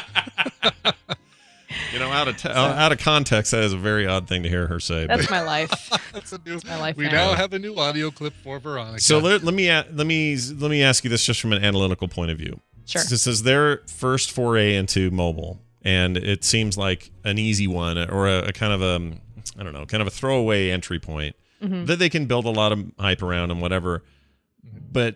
Out of context, that is a very odd thing to hear her say. That's my life. That's my life. We now have a new audio clip for Veronica. So let me ask you this just from an analytical point of view. Sure. This is their first foray into mobile, and it seems like an easy one, or a kind of a throwaway entry point that they can build a lot of hype around and whatever. But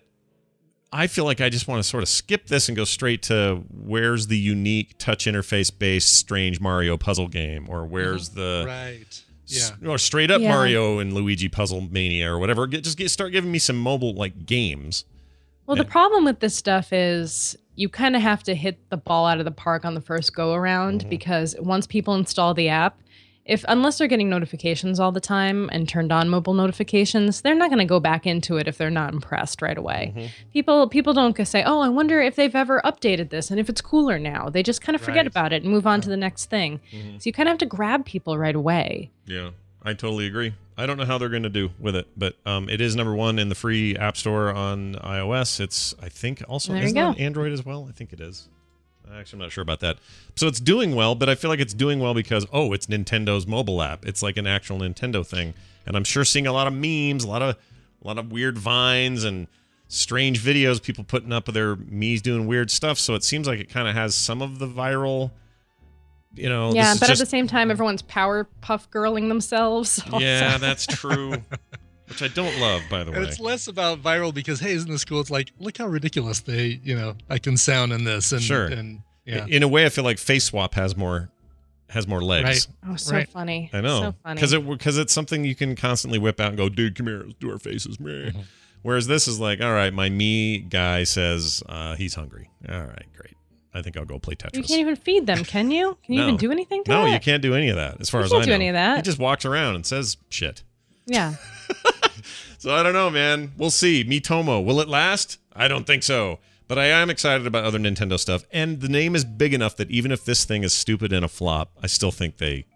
I feel like I just want to sort of skip this and go straight to where's the unique touch interface based strange Mario puzzle game, or where's the or straight up Mario and Luigi Puzzle Mania or whatever. Start giving me some mobile like games. Well, the problem with this stuff is you kind of have to hit the ball out of the park on the first go around, because once people install the app, unless they're getting notifications all the time and turned on mobile notifications, they're not going to go back into it if they're not impressed right away. People don't say, oh, I wonder if they've ever updated this and if it's cooler now. They just kind of forget about it and move on to the next thing. So you kind of have to grab people right away. Yeah, I totally agree. I don't know how they're going to do with it, but it is number one in the free app store on iOS. It's, I think, also isn't it on Android as well? I think it is. Actually, I'm not sure about that. So it's doing well, but I feel like it's doing well because, it's Nintendo's mobile app. It's like an actual Nintendo thing. And I'm sure seeing a lot of memes, a lot of weird vines and strange videos, people putting up of their Mii's doing weird stuff. So it seems like it kind of has some of the viral, Yeah, but at the same time, everyone's Powerpuff Girling themselves. Also. Yeah, that's true. Which I don't love, by the way. And it's less about viral because, hey, isn't this cool? It's like, look how ridiculous I can sound in this. And, sure. And, yeah. In a way, I feel like Face Swap has more legs. Right. Oh, so funny. I know. So funny. Because it's something you can constantly whip out and go, dude, come here, let's do our faces. Whereas this is like, all right, my Mii guy says he's hungry. All right, great. I think I'll go play Tetris. You can't even feed them, can you? Can you even do anything to it? No, you can't do any of that, as far as I know. You can't do any of that. He just walks around and says shit. Yeah. So I don't know, man. We'll see. Miitomo, will it last? I don't think so. But I am excited about other Nintendo stuff. And the name is big enough that even if this thing is stupid and a flop, I still think they'll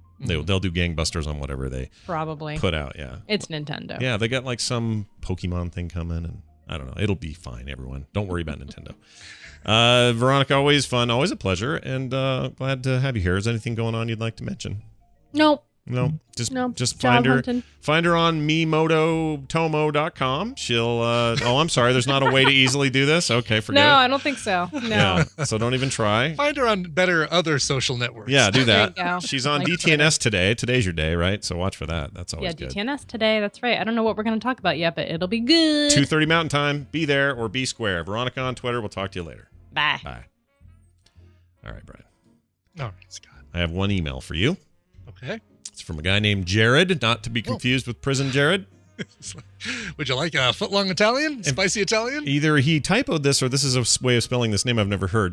do gangbusters on whatever they probably put out. Yeah. It's Nintendo. Yeah, they got like some Pokemon thing coming, and I don't know. It'll be fine, everyone. Don't worry about Nintendo. Veronica, always fun, always a pleasure, and glad to have you here. Is there anything going on you'd like to mention? Nope. No, just find her on mimototomo.com. She'll I'm sorry, there's not a way to easily do this. Okay, forget it. No, I don't think so. No. Yeah, so don't even try. Find her on better other social networks. Yeah, do that. There you go. She's on Like DTNS today. Today's your day, right? So watch for that. That's always good. Yeah, DTNS today. That's right. I don't know what we're going to talk about yet, but it'll be good. 2:30 Mountain Time. Be there or be square. Veronica on Twitter. We'll talk to you later. Bye. Bye. All right, Brian. All right, Scott. I have one email for you. Okay. It's from a guy named Jared, not to be confused with Prison Jared. Would you like a footlong Italian? Spicy Italian? Either he typoed this or this is a way of spelling this name I've never heard.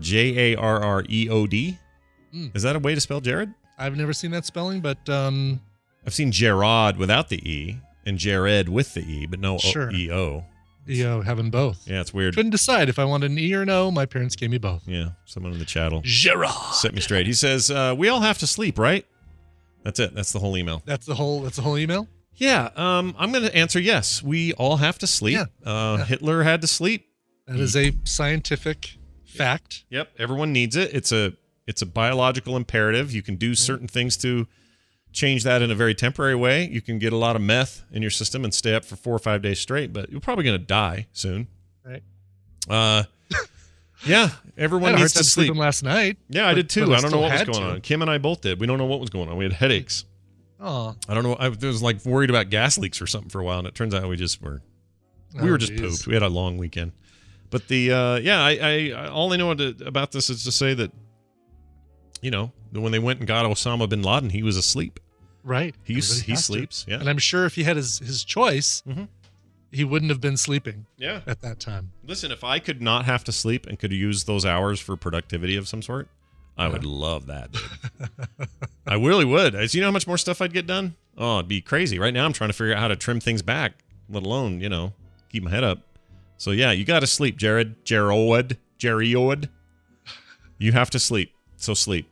Jarreod. Is that a way to spell Jared? I've never seen that spelling, but I've seen Gerard without the E and Jared with the E, but no E-O. E-O, having both. Yeah, it's weird. Couldn't decide if I wanted an E or an O. My parents gave me both. Yeah, someone in the chat will Gerard set me straight. He says, we all have to sleep, right? That's it. That's the whole email. That's the whole email? Yeah. I'm going to answer yes. We all have to sleep. Yeah. Hitler had to sleep. That is a scientific fact. Yep. Everyone needs it. It's a biological imperative. You can do certain things to change that in a very temporary way. You can get a lot of meth in your system and stay up for 4 or 5 days straight, but you're probably going to die soon. Right. Yeah, everyone needs to sleep. Last night. Yeah, I did too. I don't know what was going on. Kim and I both did. We don't know what was going on. We had headaches. Oh. I don't know. I was like worried about gas leaks or something for a while, and it turns out we were just pooped. We had a long weekend. But I all I know about this is to say that, when they went and got Osama bin Laden, he was asleep. Right. He sleeps. Yeah. And I'm sure if he had his choice, he wouldn't have been sleeping. Yeah. At that time. Listen, if I could not have to sleep and could use those hours for productivity of some sort, I would love that, dude. I really would. You know how much more stuff I'd get done? Oh, it'd be crazy. Right now I'm trying to figure out how to trim things back, let alone, keep my head up. So yeah, you got to sleep, Jerry Owood. You have to sleep. So sleep.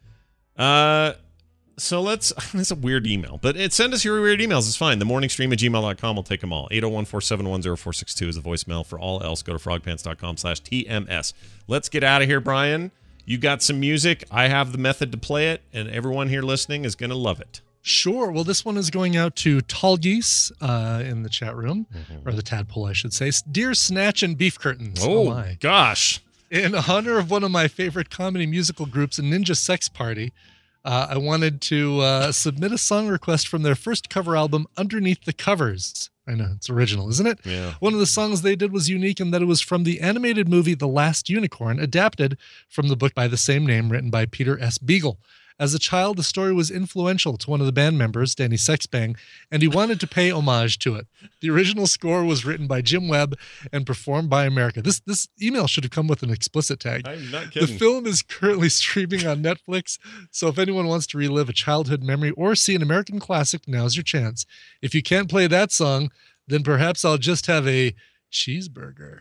So it's a weird email, but send us your weird emails. It's fine. themorningstream@gmail.com. We'll take them all. 801-471-0462 is the voicemail. For all else, go to frogpants.com/TMS. Let's get out of here, Brian. You got some music. I have the method to play it, and everyone here listening is going to love it. Sure. Well, this one is going out to Tall Geese in the chat room, or the tadpole, I should say. Dear Snatch and Beef Curtains. Oh my gosh. In honor of one of my favorite comedy musical groups, Ninja Sex Party, I wanted to submit a song request from their first cover album, Underneath the Covers. I know, it's original, isn't it? Yeah. One of the songs they did was unique in that it was from the animated movie The Last Unicorn, adapted from the book by the same name, written by Peter S. Beagle. As a child, the story was influential to one of the band members, Danny Sexbang, and he wanted to pay homage to it. The original score was written by Jim Webb and performed by America. This email should have come with an explicit tag. I'm not kidding. The film is currently streaming on Netflix, so if anyone wants to relive a childhood memory or see an American classic, now's your chance. If you can't play that song, then perhaps I'll just have a cheeseburger.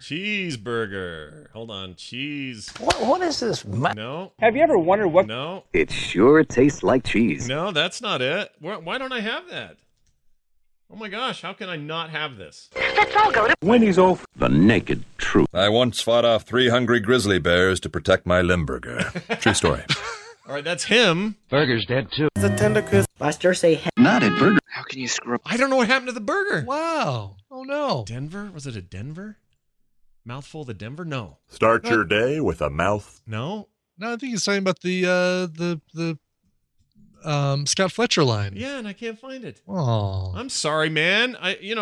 Hold on. Cheese. What is this? No. Have you ever wondered what? No. It sure tastes like cheese. No, that's not it. Why don't I have that? Oh my gosh, how can I not have this? Let's all go to Wendy's off. The naked truth. I once fought off 3 hungry grizzly bears to protect my Limburger. True story. All right, that's him. Burger's dead too. The tender crisp. Buster say Not at Burger. How can you screw up? I don't know what happened to the burger. Wow. Oh no. Denver? Was it a Denver? Mouthful of the Denver? No. Start your day with a mouth. No? No, I think he's talking about the Scott Fletcher line. Yeah, and I can't find it. Oh. I'm sorry, man.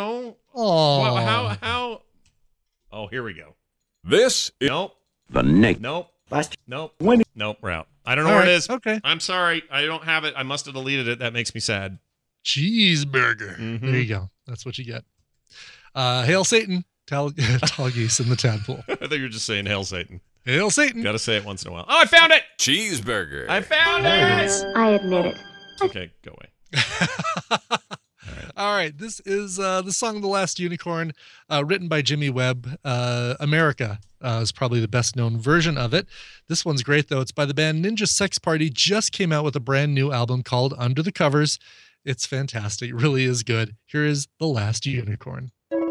Oh. How? Oh, here we go. This is... Nope. The naked. Nope. Buster. Nope. Wendy. Nope, we're out. I don't know All where right, it is. okay. I'm sorry. I don't have it. I must have deleted it. That makes me sad. Cheeseburger. Mhm. There you go. That's what you get. Hail Satan. Tall Geese and the Tadpole. I thought you were just saying Hail Satan. Hail Satan. Got to say it once in a while. Oh, I found it! Cheeseburger. I found it! I admit it. Okay, go away. All right. This is the song The Last Unicorn, written by Jimmy Webb. America is probably the best known version of it. This one's great, though. It's by the band Ninja Sex Party. Just came out with a brand new album called Under the Covers. It's fantastic. It really is good. Here is The Last Unicorn.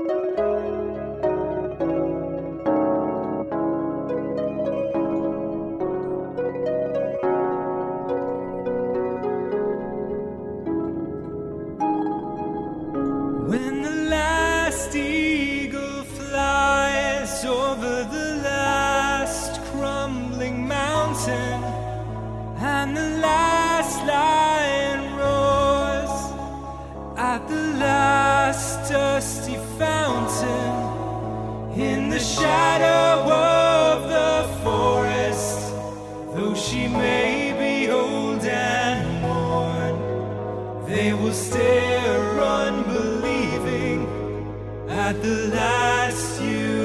When the last eagle flies over the last crumbling mountain, and the last lion roars at the last dusty fountain, in the shadow of the forest, though she may be old and worn, they will stare unbelieving at the last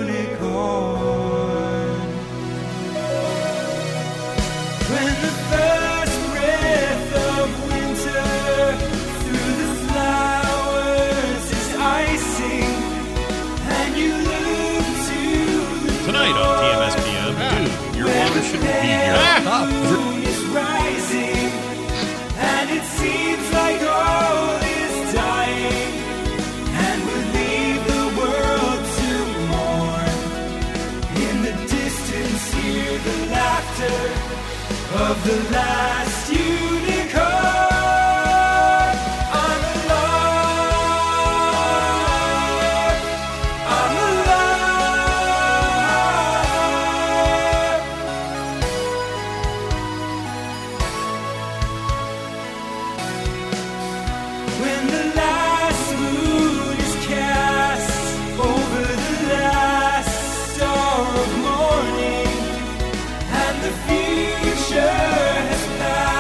unicorn. When the first breath of winter through the flowers is icing, and you look to the Tonight on TMSPM, dude, your mom shouldn't be here. the moon is rising, and it seems like all is dying, and we leave the world to mourn. In the distance, hear the laughter of the last unicorn. I'm alive. I'm alive. When the last moon is cast over the last star of morning, and the future has passed,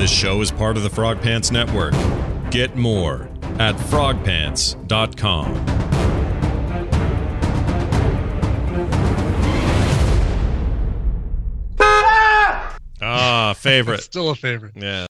This show is part of the Frog Pants Network. Get more at frogpants.com. Favorite. Still a favorite. Yeah.